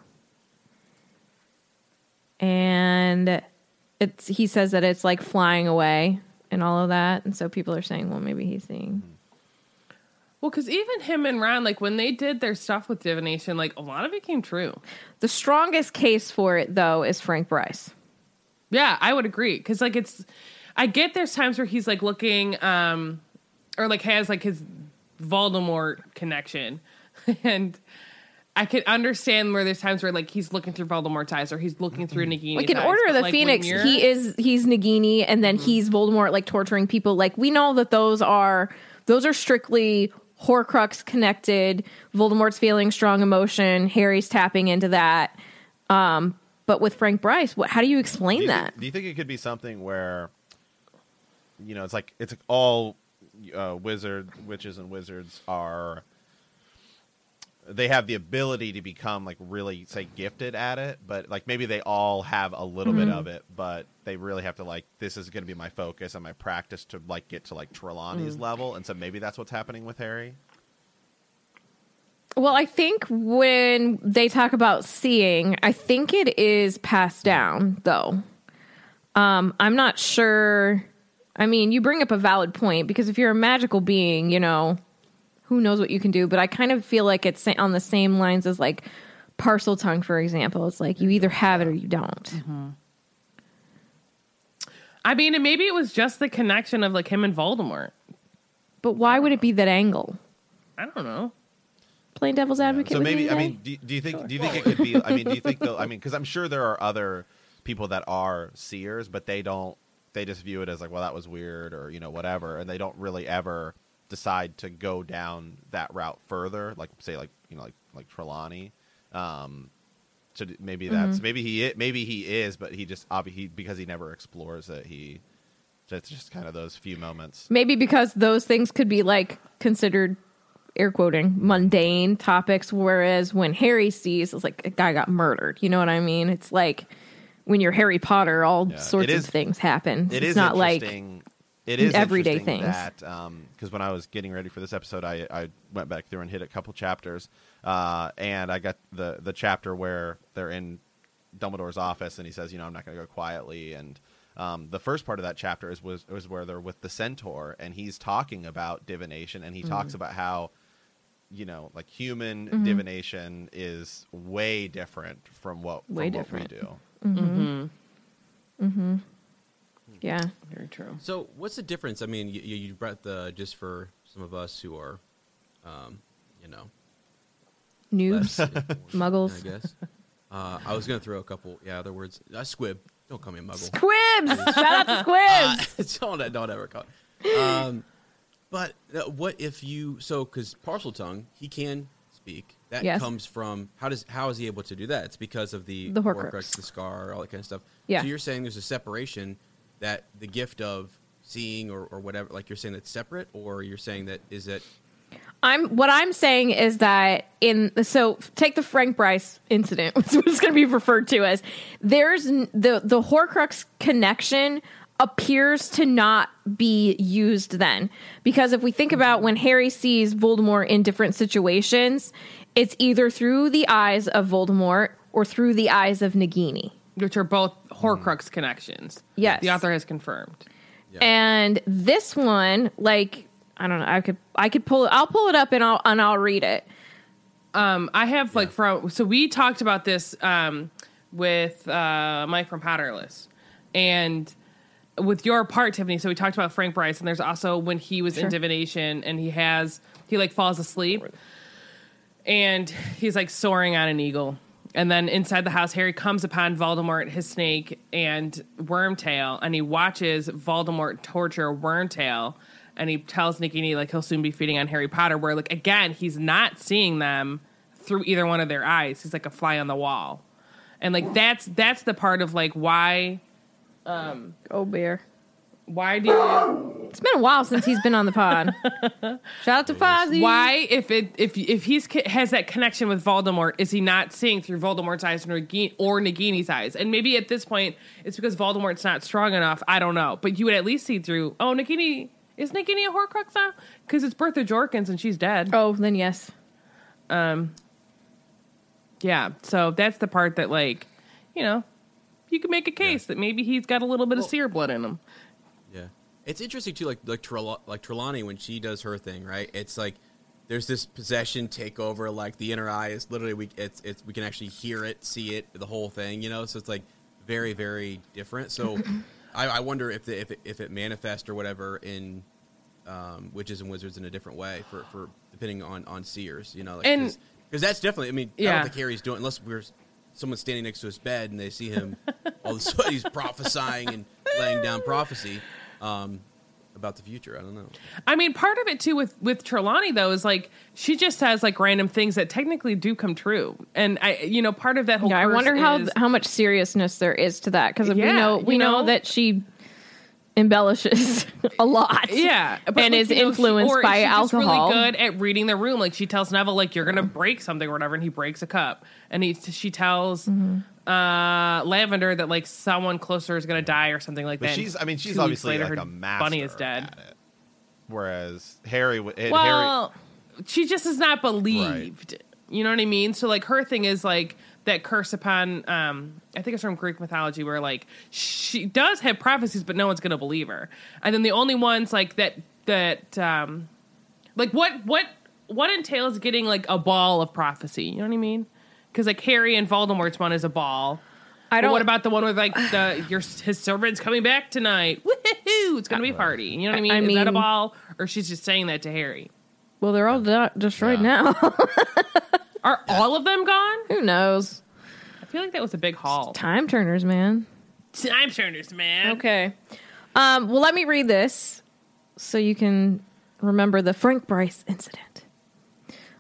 And it's he says that it's like flying away and all of that. And so people are saying, well, maybe he's seeing. Well, because even him and Ron, like when they did their stuff with divination, like a lot of it came true. The strongest case for it, though, is Frank Bryce. Yeah, I would agree. Because, like, it's... I get there's times where he's, like, looking... Um, or, like, has, like, his Voldemort connection. And I could understand where there's times where, like, he's looking through Voldemort's eyes or he's looking through Nagini's Like, in eyes. Order of the like, Phoenix, he is... He's Nagini, and then mm-hmm. he's Voldemort, like, torturing people. Like, we know that those are... Those are strictly Horcrux connected. Voldemort's feeling strong emotion. Harry's tapping into that. Um... But with Frank Bryce, what, how do you explain do you that? Think, do you think it could be something where, you know, it's like it's all uh, wizard, witches, and wizards are they have the ability to become like really say gifted at it, but like maybe they all have a little mm-hmm. bit of it, but they really have to like this is going to be my focus and my practice to like get to like Trelawney's mm. level, and so maybe that's what's happening with Harry. Well, I think when they talk about seeing, I think it is passed down, though. Um, I'm not sure. I mean, you bring up a valid point, because if you're a magical being, you know, who knows what you can do. But I kind of feel like it's on the same lines as, like, Parseltongue, for example. It's like you either have it or you don't. Mm-hmm. I mean, and maybe it was just the connection of, like, him and Voldemort. But why would it be that angle? I don't know. Playing devil's advocate. Yeah. So with maybe me I mean, do, do you think sure. do you think it could be? I mean, do you think though? I mean, because I'm sure there are other people that are seers, but they don't. They just view it as like, well, that was weird, or you know, whatever, and they don't really ever decide to go down that route further. Like say, like you know, like like Trelawney. Um, so maybe that's mm-hmm. maybe he maybe he is, but he just obviously because he never explores it, he So it's just kind of those few moments. Maybe because those things could be like considered, air quoting, mundane topics, whereas when Harry sees, it's like a guy got murdered. You know what I mean? It's like when you're Harry Potter, all Yeah, sorts it is- of things happen. It it's is not like interesting. It is everyday interesting things. that because when I was getting ready for this episode, I, I went back through and hit a couple chapters, uh, and I got the the chapter where they're in Dumbledore's office, and he says, "You know, I'm not going to go quietly." And um, the first part of that chapter is was was where they're with the Centaur, and he's talking about divination, and he Mm-hmm. talks about how, you know, like human Mm-hmm. divination is way different from what from Way what different. we do. Mm-hmm. Mm-hmm. Yeah. Very true. So, what's the difference? I mean, you, you brought the just for some of us who are, um, you know, Noobs, less informed, muggles. I guess. Uh, I was gonna throw a couple, yeah, other words. Uh, squib. Don't call me a muggle. Squibs! Shout out to Squibs! Uh, don't don't ever call it. Um, but uh, what if you so because partial tongue he can speak. That Yes. comes from how does how is he able to do that? It's because of the The Horcrux. the scar, all that kind of stuff. Yeah. So you're saying there's a separation that the gift of seeing or, or whatever, like you're saying that's separate, or you're saying that is it I'm what I'm saying is that in so take the Frank Bryce incident, which is going to be referred to as there's n- the the Horcrux connection appears to not be used then, because if we think about when Harry sees Voldemort in different situations, it's either through the eyes of Voldemort or through the eyes of Nagini. Which are both Horcrux connections. Yes. The author has confirmed. And this one, like, I don't know, I could I could pull it. I'll pull it up and I'll and I'll read it. Um, I have like from so we talked about this um, with uh, Mike from Potterless, and with your part, Tiffany. So we talked about Frank Bryce, and there's also when he was in divination, and he has he like falls asleep, and he's like soaring on an eagle. And then inside the house, Harry comes upon Voldemort, his snake, and Wormtail, and he watches Voldemort torture Wormtail, and he tells Nagini, like, he'll soon be feeding on Harry Potter, where, like, again, he's not seeing them through either one of their eyes. He's like a fly on the wall. And, like, that's that's the part of, like, why... Um, Oh, bear. why do you... It's been a while since he's been on the pod. Shout out to Fozzie. Why, if it if if he's has that connection with Voldemort, is he not seeing through Voldemort's eyes or, Nagini, or Nagini's eyes? And maybe at this point, it's because Voldemort's not strong enough. I don't know, but you would at least see through. Oh, Nagini is Nagini a Horcrux now? Because it's Bertha Jorkins and she's dead. Oh, then yes. Um. Yeah, so that's the part that, like, you know, you can make a case that maybe he's got a little bit of seer blood in him. Yeah, it's interesting too. Like like Trela- like Trelawney when she does her thing, right? It's like there's this possession takeover. Like the inner eye is literally we it's it's we can actually hear it, see it, the whole thing. You know, so it's like very very different. So I, I wonder if the, if it, if it manifests or whatever in um, witches and wizards in a different way for, for depending on on seers. You know, like, And- because that's definitely. I mean, I Yeah. don't think Harry's doing unless we're someone standing next to his bed and they see him all of a sudden he's prophesying and laying down prophecy. Um, about the future, I don't know. I mean, part of it too with with Trelawney though is like she just says like random things that technically do come true, and I, you know, part of that whole. Yeah, I curse wonder how is- how much seriousness there is to that, because we Yeah, know we you know, know? that she embellishes a lot. Yeah, but, and like, is you know, she- influenced or by she's alcohol. Just really good at reading the room. Like she tells Neville, like you're gonna break something or whatever, and he breaks a cup. And he she tells Mm-hmm. uh, Lavender that like someone closer is gonna die or something like But that. she's, I mean, she's Two weeks obviously later, like her a master bunny is dead. at it. Whereas Harry, w- Harry, Well, she just is not believed. You know what I mean? So like her thing is like that curse upon. Um, I think it's from Greek mythology, where like she does have prophecies, but no one's gonna believe her. And then the only ones like that that um, like what what what entails getting like a ball of prophecy. You know what I mean? Because like Harry and Voldemort's one is a ball. I But don't. what about the one with like the your his servant's coming back tonight? Woohoo! It's gonna be a party. You know what I mean? I Is that a mean- ball, or she's just saying that to Harry? well, they're all de- destroyed Yeah. now. Are all of them gone? Who knows? I feel like that was a big haul. Time turners, man. Time turners, man. Okay. Um, well, let me read this so you can remember the Frank Bryce incident.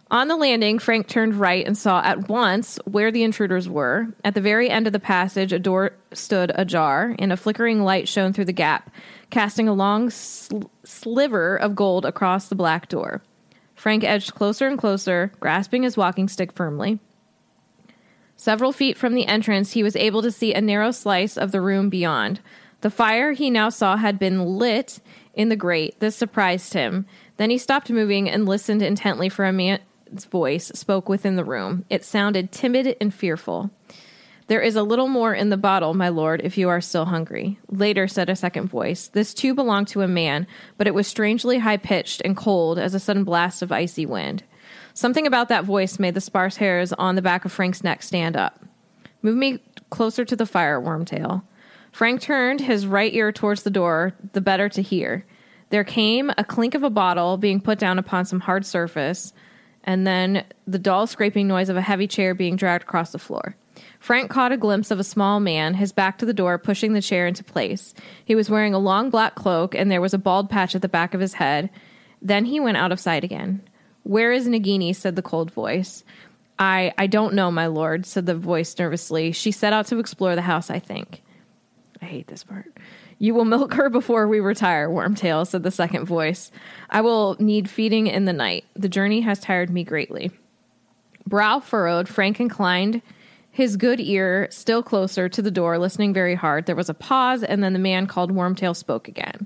On the landing, Frank turned right and saw at once where the intruders were. At the very end of the passage, a door stood ajar, and a flickering light shone through the gap, casting a long sl- sliver of gold across the black door. Frank edged closer and closer, grasping his walking stick firmly. Several feet from the entrance, he was able to see a narrow slice of the room beyond. The fire he now saw had been lit in the grate. This surprised him. Then he stopped moving and listened intently for a man's voice spoke within the room. It sounded timid and fearful. "There is a little more in the bottle, my lord, if you are still hungry." Later, said a second voice. This too belonged to a man, but it was strangely high-pitched and cold as a sudden blast of icy wind. Something about that voice made the sparse hairs on the back of Frank's neck stand up. "Move me closer to the fire, Wormtail." Frank turned his right ear towards the door, the better to hear. There came a clink of a bottle being put down upon some hard surface, and then the dull scraping noise of a heavy chair being dragged across the floor. Frank caught a glimpse of a small man, his back to the door, pushing the chair into place. He was wearing a long black cloak, and there was a bald patch at the back of his head. Then he went out of sight again. "Where is Nagini?" said the cold voice. I, I don't know, my lord," said the voice nervously. "She set out to explore the house, I think." I hate this part. "You will milk her before we retire, Wormtail," said the second voice. "I will need feeding in the night. The journey has tired me greatly." Brow furrowed, Frank inclined his good ear still closer to the door, listening very hard. There was a pause, and then the man called Wormtail spoke again.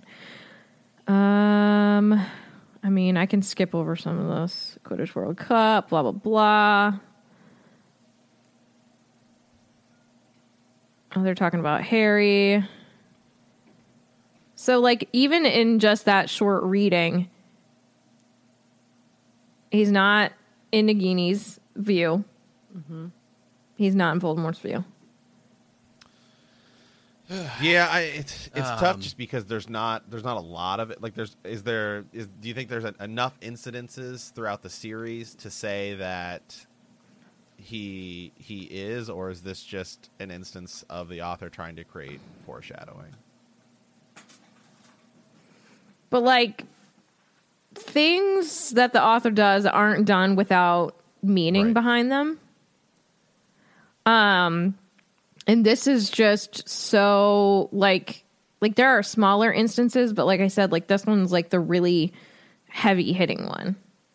Um, I mean, I can skip over some of this. Quidditch World Cup, blah, blah, blah. Oh, they're talking about Harry. So, like, even in just that short reading, he's not in Nagini's view. Mm-hmm. He's not in Voldemort's view. Yeah, I, it's it's Um, tough just because there's not there's not a lot of it. Like, there's is there is do you think there's a, enough incidences throughout the series to say that he he is, or is this just an instance of the author trying to create foreshadowing? But, like, things that the author does aren't done without meaning Right. behind them. Um, and this is just so, like, like there are smaller instances, but like I said, like this one's like the really heavy hitting one.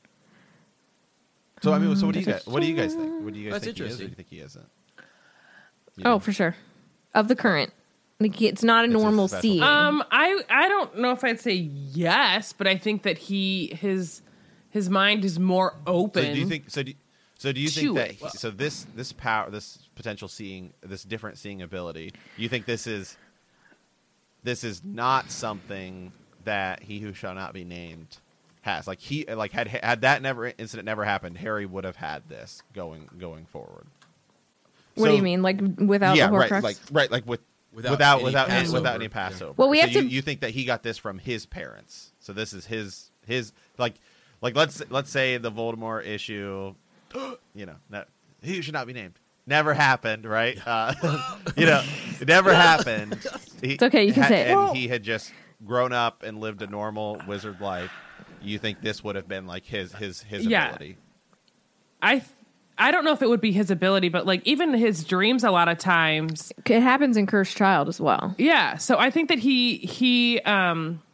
So I mean, so what do you guys what do you guys think? What do you guys That's think he is, or do interesting. you think he isn't? You Oh, know? for sure. Of the current. Like, it's not a It's a normal special scene. thing. Um, I I don't know if I'd say yes, but I think that he his his mind is more open. So do you think? So do, so do you think to that? it. He, so this this power, this potential seeing, this different seeing ability. You think this is this is not something that he who shall not be named has? Like he like had had that never incident never happened, Harry would have had this going going forward. what do So- you mean? Like, without yeah, the right, Horcrux? like right, like with Without without any without any, Passover. without any Yeah. Passover. Well, we So have you, to- you think that he got this from his parents? So this is his his like like let's let's say the Voldemort issue, you know, not, he should not be named. Never happened, right? Uh, you know, it never happened. He, It's okay, you can ha- say it. And Well- he had just grown up and lived a normal wizard life. You think this would have been like his his his Yeah. ability? I th- I don't know if it would be his ability, but like even his dreams a lot of times. It happens in Cursed Child as well. Yeah, so I think that he he um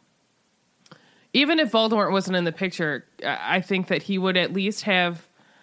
even if Voldemort wasn't in the picture, I I think that he would at least have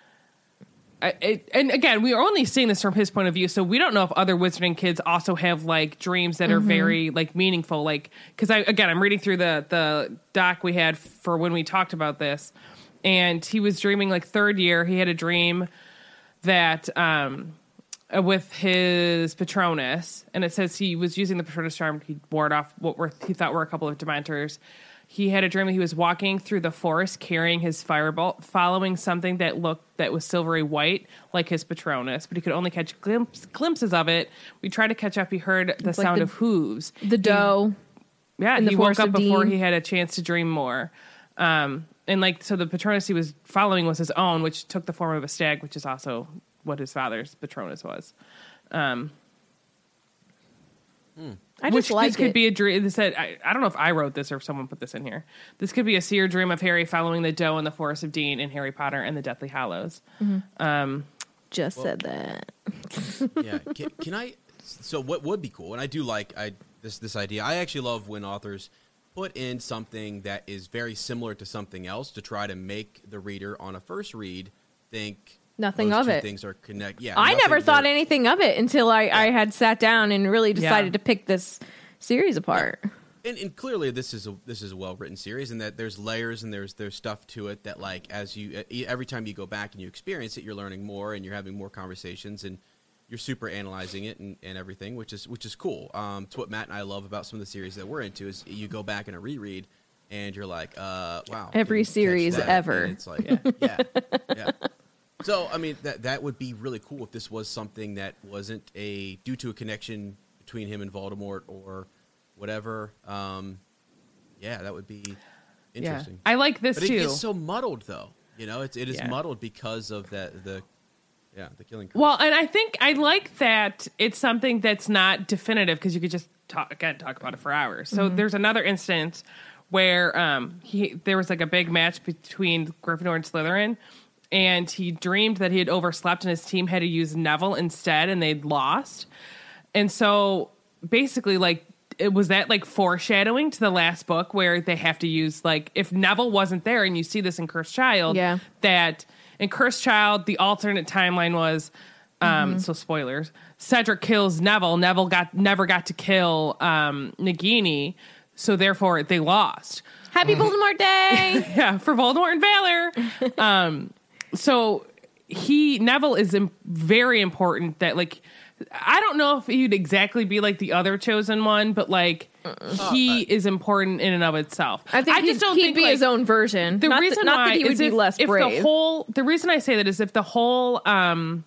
I, it, and again, we are only seeing this from his point of view, so we don't know if other wizarding kids also have like dreams that are very like meaningful. Like, because I again, I'm reading through the the doc we had for when we talked about this, and he was dreaming like third year. He had a dream that um uh, with his Patronus, and it says he was using the Patronus charm. He ward off what were he thought were a couple of Dementors. He had a dream that he was walking through the forest carrying his firebolt, following something that looked that was silvery white, like his Patronus, but he could only catch glimpse, glimpses of it. We tried to catch up. He heard the It's like sound the- of hooves. The doe. Yeah, in the he woke Forest up of before Dean. he had a chance to dream more. Um, and like, so the Patronus he was following was his own, which took the form of a stag, which is also what his father's Patronus was. Um, I Which just like this could it. be a dream. This said, I, I don't know if I wrote this or if someone put this in here. This could be a seer dream of Harry following the doe in the Forest of Dean in Harry Potter and the Deathly Hallows. Mm-hmm. Um, Just said that. Yeah. Can, can I? So what would be cool? And I do like I this this idea. I actually love when authors put in something that is very similar to something else to try to make the reader on a first read think Nothing those of two it. Things are connect. Yeah. I never nothing- thought they're- anything of it until I, I had sat down and really decided Yeah. to pick this series apart. And, and clearly, this is a this is a well written series, and that there's layers and there's there's stuff to it that, like, as you every time you go back and you experience it, you're learning more and you're having more conversations and you're super analyzing it and, and everything, which is which is cool. Um, it's what Matt and I love about some of the series that we're into is you go back and a reread and you're like, uh, wow, Every didn't catch series that. ever. And it's like, yeah, yeah. So I mean, that that would be really cool if this was something that wasn't a due to a connection between him and Voldemort or whatever. Um, yeah, that would be yeah. interesting. I like this But too. it gets so muddled, though. You know, it's it is Yeah. muddled because of that the yeah the killing. Curse. Well, and I think I like that it's something that's not definitive because you could just talk again talk about it for hours. So there's another instance where um he there was like a big match between Gryffindor and Slytherin, and he dreamed that he had overslept and his team had to use Neville instead, and they'd lost. And so basically, like, it was that like foreshadowing to the last book where they have to use, like, if Neville wasn't there, and you see this in Cursed Child, Yeah. that in Cursed Child, the alternate timeline was, um, so spoilers, Cedric kills Neville. Neville got never got to kill um, Nagini, so therefore they lost. Happy Voldemort Day! Yeah, for Voldemort and Valor. um, so he Neville is im- very important. That like, I don't know if he'd exactly be like the other chosen one, but like he is important in and of itself. I think I he'd, just don't he'd think be like, his own version. the not reason that, not why that he would is be if, less if brave. the whole the reason I say that is if the whole um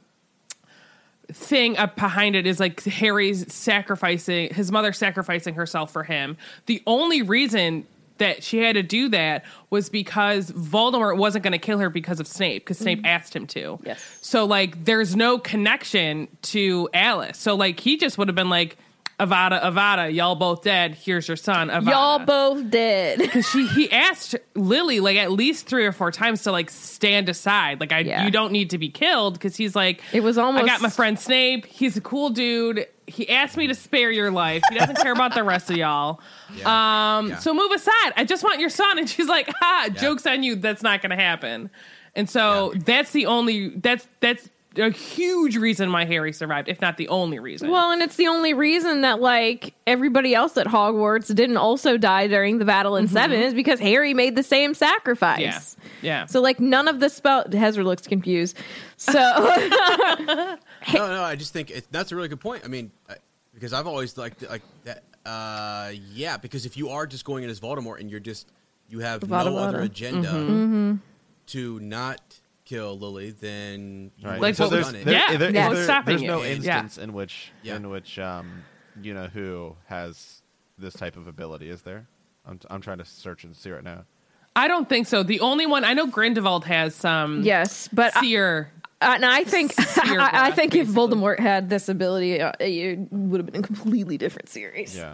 thing up behind it is like Harry's sacrificing his mother sacrificing herself for him. The only reason that she had to do that was because Voldemort wasn't going to kill her because of Snape, because Snape asked him to. Yes. So like there's no connection to Alice. So like he just would have been like, Avada, Avada, y'all both dead. Here's your son, Avada. Y'all both dead. Because she he asked Lily like at least three or four times to like stand aside. Like I Yeah. you don't need to be killed, because he's like, It was almost- I got my friend Snape. He's a cool dude. He asked me to spare your life. He doesn't care about the rest of y'all. Yeah. Um, Yeah. so move aside. I just want your son. And she's like, ha, joke's on you. That's not going to happen. And so Yeah. that's the only, that's, that's a huge reason why Harry survived, if not the only reason. Well, and it's the only reason that, like, everybody else at Hogwarts didn't also die during the battle in seven is because Harry made the same sacrifice. yeah. Yeah. So, like, none of the spell... Hezra looks confused. So... no, no, I just think it, that's a really good point. I mean, I, because I've always liked like that. Uh, yeah, because if you are just going in as Voldemort and you're just you have Vada no other Vada. agenda Mm-hmm. to not kill Lily, then you Right. would Like, have so what there's, was- done it. there, Yeah. there- is Yeah. there- What's stopping there's it? no Yeah. instance in which Yeah. in which um, you know who has this type of ability. Is there? I'm I'm trying to search and see right now. I don't think so. The only one, I know Grindelwald has some yes, but... I, seer. uh, and I think Seer I, I breath, think if basically. Voldemort had this ability, uh, it would have been a completely different series. Yeah.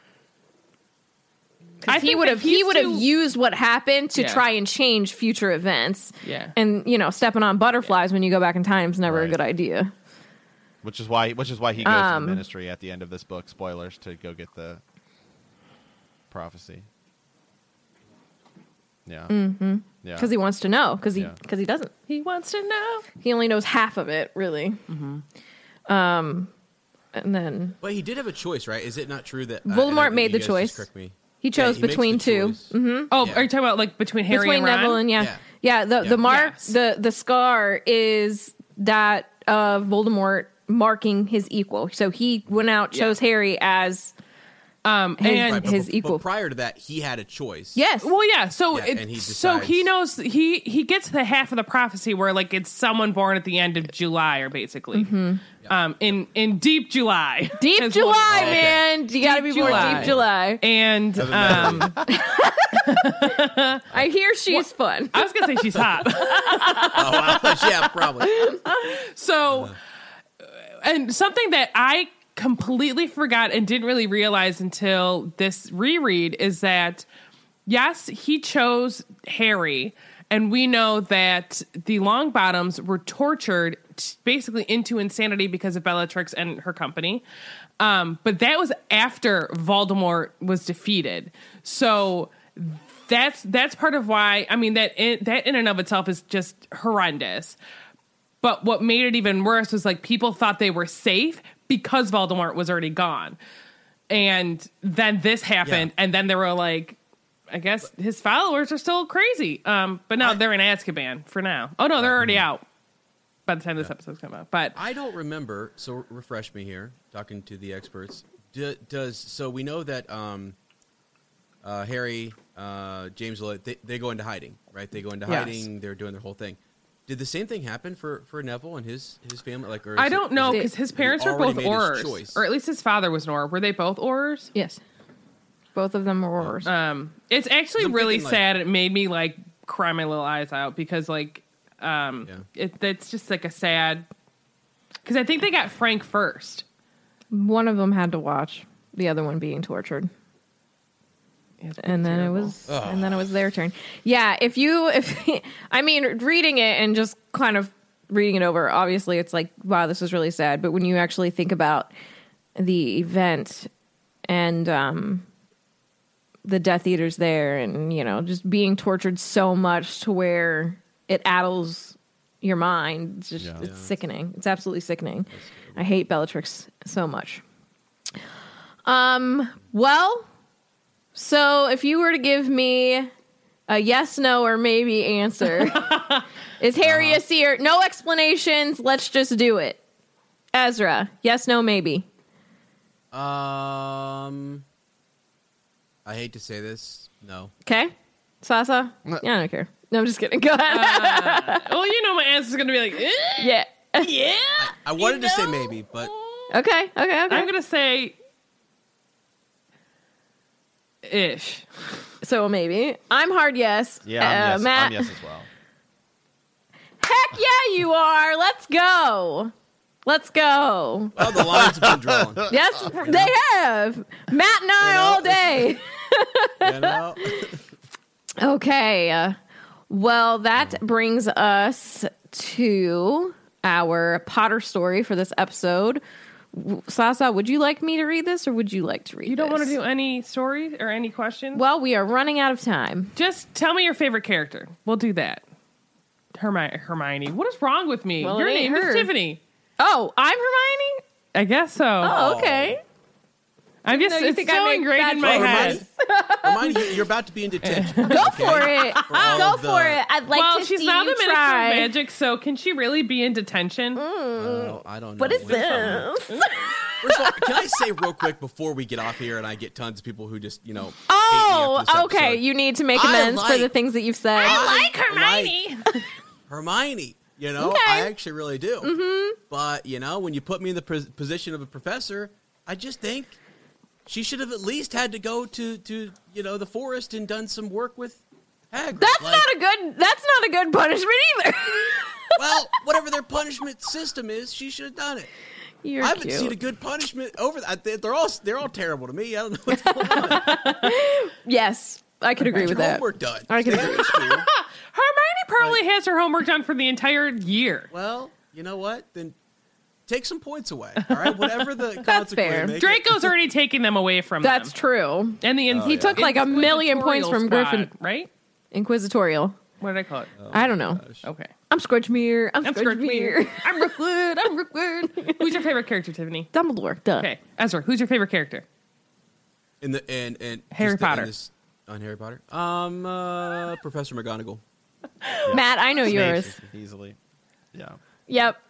I he think would that have he he's would have too- used what happened to Yeah. try and change future events. Yeah. And, you know, stepping on butterflies when you go back in time is never a Right. good idea. Which is why which is why he goes Um, to the Ministry at the end of this book. Spoilers to go get the prophecy. Yeah. Mm-hmm. Yeah. Because he wants to know. Because he, Yeah. because he doesn't. He wants to know. He only knows half of it, really. Mm-hmm. Um, and then But he did have a choice, right? Is it not true that uh, Voldemort and I- made you the guys just choice. correct me. he chose he makes between the two. choice. Mm-hmm. Oh, Yeah. are you talking about like between Harry Between and Ron? Neville and yeah, Yeah. yeah. the Yeah. the mark, Yes. the the scar is that of Voldemort marking his equal. So he went out, Yeah. chose Harry as Um, His- and Right, but, his but- equal. But prior to that, he had a choice. yes. well, yeah. So Yeah, it, and he so decides- he knows he he gets the half of the prophecy where like it's someone born at the end of July, or basically, um, in in deep July, Deep is July, what- okay. man. You gotta be Deep more July. Deep July. And Doesn't matter. um, I hear she's fun. I was gonna say she's hot. Oh, wow. Yeah, probably. So, and something that I completely forgot and didn't really realize until this reread is that, yes, he chose Harry, and we know that the Longbottoms were tortured t- basically into insanity because of Bellatrix and her company. Um, but that was after Voldemort was defeated. So that's that's part of why, I mean, that in, that in and of itself is just horrendous. But what made it even worse was like people thought they were safe because Voldemort was already gone. And then this happened, yeah. and then they were like, I guess his followers are still crazy. Um, but now I, they're in Azkaban for now. Oh, no, they're already out by the time this yeah. episode's come out. But I don't remember, so refresh me here, talking to the experts. Do, does So we know that um, uh, Harry, uh, James, they, they go into hiding, right? They go into yes. hiding. They're doing their whole thing. Did the same thing happen for, for Neville and his his family? Like, or I don't it, know, because his parents were both Aurors. Or at least his father was an Auror. Were they both Aurors? Yes. Both of them were Aurors. Um, it's actually really thinking, sad. Like, it made me, like, cry my little eyes out because, like, um, yeah. it, it's just, like, a sad... Because I think they got Frank first. One of them had to watch, the other one being tortured. Yeah, and then terrible. it was, Ugh. and then it was their turn. Yeah, if you, if I mean, reading it and just kind of reading it over, obviously it's like, wow, this is really sad. But when you actually think about the event and um, the Death Eaters there, and you know, just being tortured so much to where it addles your mind, it's just, yeah. it's yeah. sickening. It's absolutely sickening. I hate Bellatrix so much. Um. Well. So if you were to give me a yes, no, or maybe answer, is Harry uh-huh. a seer? No explanations. Let's just do it. Ezra, yes, no, maybe. Um, I hate to say this. No. Okay. Sasa? Yeah, I don't care. No, I'm just kidding. Go ahead. uh, well, you know my answer's going to be like, eh? yeah. Yeah. I, I wanted you know? to say maybe, but. Okay, okay, okay. I'm going to say... Ish. So maybe. I'm hard yes. Yeah, I'm, uh, yes. Matt. I'm yes as well. Heck yeah, you are. Let's go. Let's go. Well, the lines have been drawn. Yes, they have. Matt and I you know? all day. you know? Okay. Uh, well, that brings us to our Potter story for this episode. Sasa, would you like me to read this, or would you like to read this? You don't this? want to do any story or any questions? Well, we are running out of time. Just tell me your favorite character. We'll do that. Hermi- Hermione. What is wrong with me? Well, your name her. is Tiffany. Oh, I'm Hermione? I guess so. Oh, okay. I'm just, no, it's so ingrained in my well, head. Hermione, Hermione, you're about to be in detention. Go okay? for it. For Go the... for it. I'd like well, to she's see now you the try. Minister of Magic, so can she really be in detention? Mm. Uh, I don't know. What is this? First of all, can I say real quick before we get off here and I get tons of people who just, you know, oh, hate me after this okay. episode. You need to make amends like, for the things that you've said. I like Hermione. Like Hermione, you know, okay. I actually really do. Mm-hmm. But, you know, when you put me in the pos- position of a professor, I just think she should have at least had to go to, to you know, the forest and done some work with Hagrid. That's like, not a good. That's not a good punishment either. Well, whatever their punishment system is, she should have done it. You're I haven't cute. seen a good punishment over that. They're all they're all terrible to me. I don't know what's going on. Yes, I could agree Get with your that. homework done. I could agree. Hermione probably like, has her homework done for the entire year. Well, you know what? Then take some points away. All right, whatever the That's consequence. fair. Make Draco's it. already taking them away from That's them. true. And the Oh, he yeah. took like a million points from Inquisitorial Griffin. squad, right? Inquisitorial. What did I call it? Oh, I don't know. gosh. Okay. I'm Squidgemere. I'm, I'm Squidgemere. Squidgemere. I'm Rookwood. I'm Rookwood. Who's your favorite character, Tiffany? Dumbledore. Duh. Okay, Ezra. Who's your favorite character? In the and and Harry just the- Potter. in this- on Harry Potter. Um, uh, Professor McGonagall. Yeah. Matt, I know Snape, yours. easily. Yeah. Yep.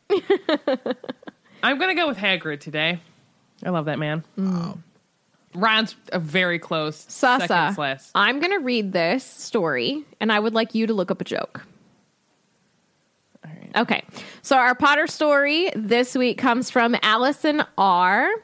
I'm gonna go with Hagrid today. I love that man. Wow. Ron's a very close Sasa, second last. I'm going to read this story, and I would like you to look up a joke. All right. Okay. So our Potter story this week comes from Allison R.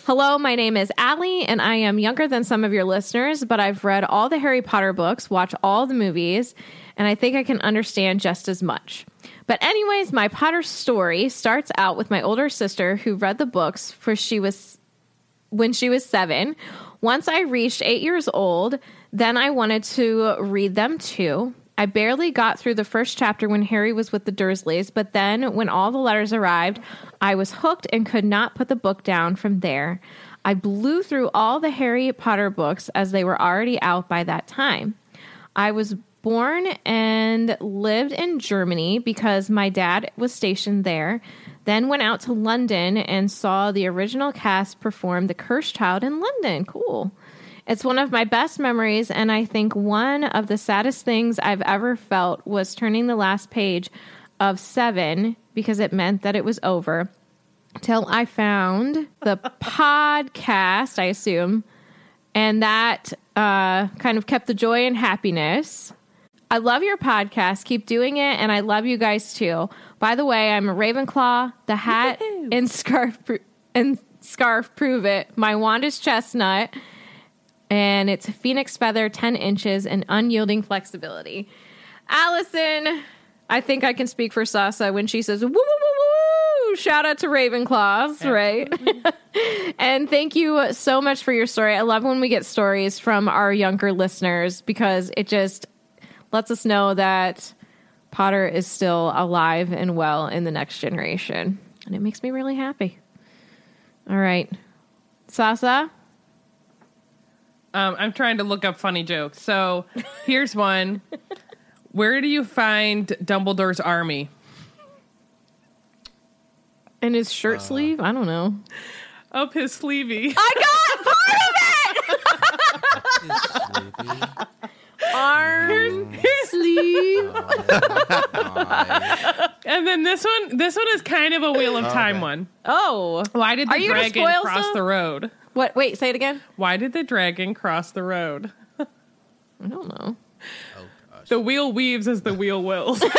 Hello, my name is Allie, and I am younger than some of your listeners, but I've read all the Harry Potter books, watched all the movies, and I think I can understand just as much. But anyways, my Potter story starts out with my older sister who read the books for she was when she was seven. Once I reached eight years old, then I wanted to read them too. I barely got through the first chapter when Harry was with the Dursleys, but then when all the letters arrived, I was hooked and could not put the book down from there. I blew through all the Harry Potter books as they were already out by that time. I was born and lived in Germany because my dad was stationed there, then went out to London and saw the original cast perform The Cursed Child in London. Cool. It's one of my best memories, and I think one of the saddest things I've ever felt was turning the last page of seven because it meant that it was over. Till I found the podcast, I assume, and that uh, kind of kept the joy and happiness. I love your podcast. Keep doing it, and I love you guys too. By the way, I'm a Ravenclaw. The hat and scarf pro- and scarf prove it. My wand is chestnut. And it's a phoenix feather, ten inches, and unyielding flexibility. Allison, I think I can speak for Sasa when she says, woo, woo, woo, woo. Shout out to Ravenclaws, right? And thank you so much for your story. I love when we get stories from our younger listeners because it just lets us know that Potter is still alive and well in the next generation. And it makes me really happy. All right. Sasa? Um, I'm trying to look up funny jokes. So here's one. Where do you find Dumbledore's army? In his shirt uh, sleeve? I don't know. Up his sleevey. I got part of it! Arm, sleeve. Oh, and then this one, this one is kind of a Wheel of Time okay. one. Oh. Why did the dragon cross stuff? the road? What? Wait, say it again. Why did the dragon cross the road? I don't know. Oh, gosh. The wheel weaves as the wheel wills. Oh,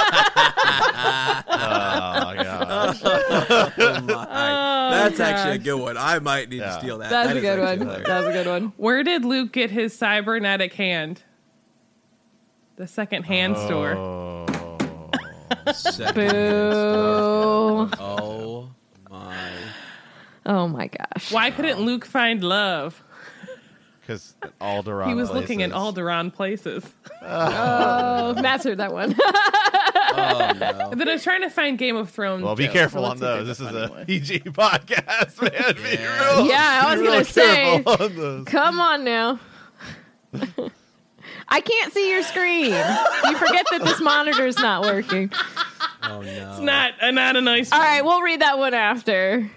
gosh. Oh, my. That's gosh. actually a good one. I might need yeah. to steal that. That's that a good one. Hilarious. That's a good one. Where did Luke get his cybernetic hand? The second hand oh. store. Second Boo. Hand store. Oh, my. Oh my gosh. Why couldn't Luke find love? Because Alderaan He was places. looking at Alderaan places. Oh, Matt's heard that one. Oh, no. And then I was trying to find Game of Thrones. Well, be jokes, careful so on those. This is a one. P G podcast, man. Yeah. Be real. Yeah, I was be going to say. on Come on now. I can't see your screen. You forget that this monitor's not working. Oh, no. It's not, uh, not a nice All one. right, we'll read that one after.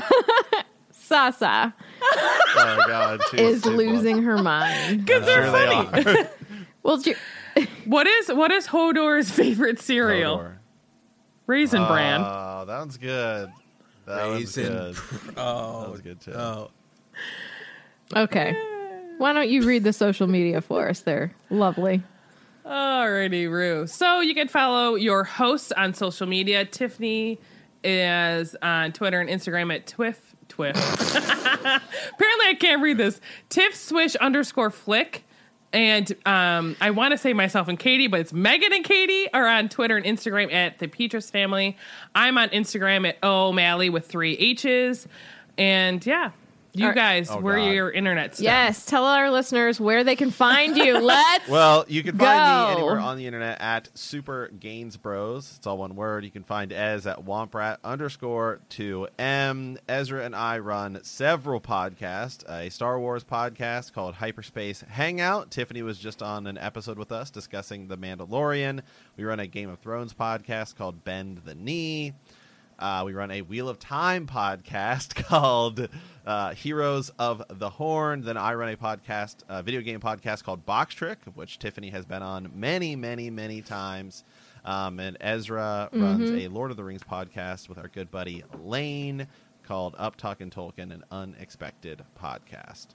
Sasa Oh, God. She's, is she's losing her mind. Because they're Sure funny. they are. Well, you- What is what is Hodor's favorite cereal? Hodor. Raisin Bran. Oh, that one's good. That Raisin. one's good. Oh, That was good, too. Oh. okay. Why don't you read the social media for us there? Lovely. Alrighty, Rue. So you can follow your hosts on social media. Tiffany is on Twitter and Instagram at Twiff. Twiff. Apparently I can't read this. Tiff Swish underscore flick. And um, I want to say myself and Katie, but it's Megan and Katie are on Twitter and Instagram at the Petrus Family. I'm on Instagram at O'Malley with three H's. And yeah, you Are- guys, Oh, where God. are your internet stuff? Yes, tell our listeners where they can find you. Let's Well, you can find Go. me anywhere on the internet at Super Gains Bros. It's all one word. You can find Ez at Womprat underscore two M. Ezra and I run several podcasts. A Star Wars podcast called Hyperspace Hangout. Tiffany was just on an episode with us discussing The Mandalorian. We run a Game of Thrones podcast called Bend the Knee. Uh, we run a Wheel of Time podcast called uh, Heroes of the Horn. Then I run a podcast, a video game podcast called Box Trick, of which Tiffany has been on many, many, many times. Um, and Ezra Mm-hmm. runs a Lord of the Rings podcast with our good buddy Lane called Up Talkin' Tolkien, an unexpected podcast.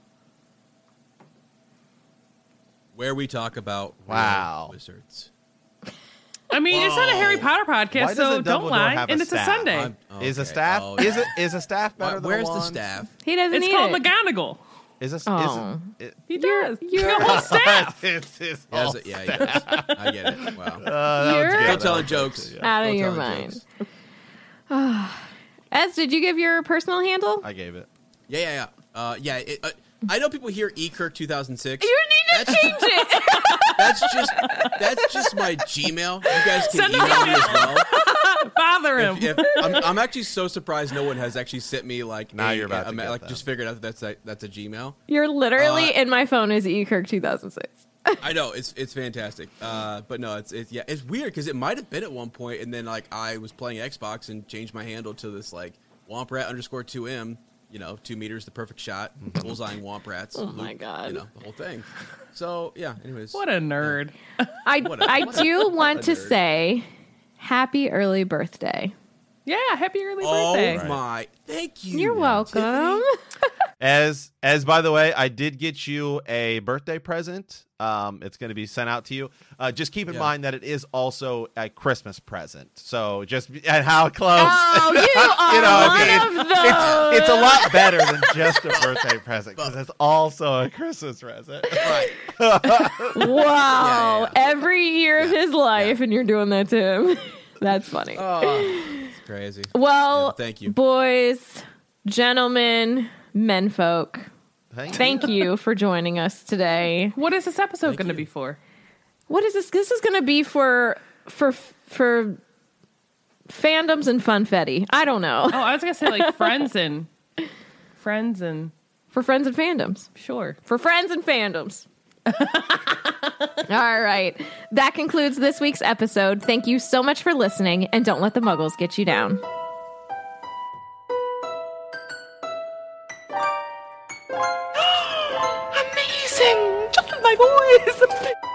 Where we talk about Wow. real wizards. I mean, it's not a Harry Potter podcast, Why so doesn't don't Dumbledore lie. have a And it's a staff? Sunday. I'm- Is a okay. staff? Oh, Is it is a staff better Why- than Where's a the wand? staff? He doesn't It's need called it. McGonagall. Is a, Oh. is it, He does. you're- Your whole staff. it's his He has whole it- yeah, he does. I get it. Wow. Uh, that one's You're- good. Go That telling one's jokes. good, Out of Go your telling mind. jokes. Ez, did you give your personal handle? I gave it. Yeah, yeah, yeah. Uh, yeah. It, uh, I know people hear E Kirk two thousand six. You need to That's- change it. That's just that's just my Gmail. You guys can Send him email an me as well. Bother him. If, if, I'm, I'm actually so surprised no one has actually sent me like Now a- you're about a- to get like them. just figured out that that's a, that's a Gmail. You're literally Uh, in my phone is E Kirk two thousand six. I know it's it's fantastic, uh, but no, it's it's yeah, it's weird because it might have been at one point, and then like I was playing Xbox and changed my handle to this like Womprat underscore two M, you know, two meters, the perfect shot, bullseyeing Womprats. Oh my God. you know the whole thing. So yeah, anyways, What a nerd. I What a- I what a- do want a to nerd. say happy early birthday. Yeah, happy early oh birthday. my, thank you. You're welcome. Tiffany. As as by the way, I did get you a birthday present. Um, it's going to be sent out to you. Uh, just keep in Yeah. mind that it is also a Christmas present. So just and how close. Oh, you are You know, one it's, of it's, it's a those. lot better than just a birthday present because it's also a Christmas present. Right. Wow. yeah. Every year of his life, and you're doing that to him. That's funny. Oh, it's crazy. well, yeah, thank you. boys, gentlemen, menfolk, Thank, thank you for joining us today. What is this episode Thank going to you. be for? What is this? This is going to be for for for fandoms and funfetti. I don't know. Oh, I was going to say like friends and friends and For friends and fandoms. sure. For friends and fandoms. All right. That concludes this week's episode. Thank you so much for listening, and don't let the muggles get you down. Amazing. Just like always.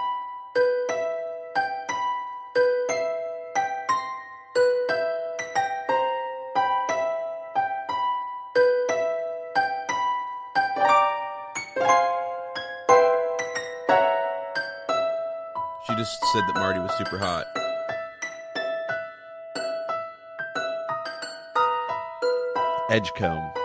She just said that Marty was super hot. Edgecombe.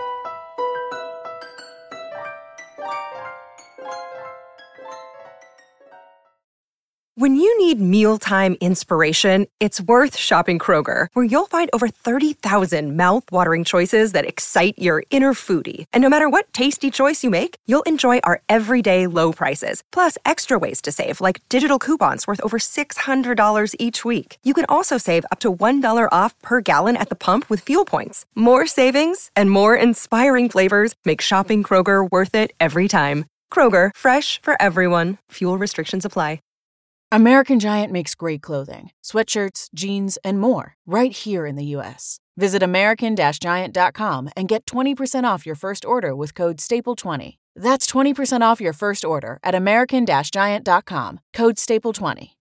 When you need mealtime inspiration, it's worth shopping Kroger, where you'll find over thirty thousand mouth-watering choices that excite your inner foodie. And no matter what tasty choice you make, you'll enjoy our everyday low prices, plus extra ways to save, like digital coupons worth over six hundred dollars each week. You can also save up to one dollar off per gallon at the pump with fuel points. More savings and more inspiring flavors make shopping Kroger worth it every time. Kroger, fresh for everyone. Fuel restrictions apply. American Giant makes great clothing, sweatshirts, jeans, and more right here in the U S. Visit American Giant dot com and get twenty percent off your first order with code staple twenty. That's twenty percent off your first order at American Giant dot com, code staple twenty.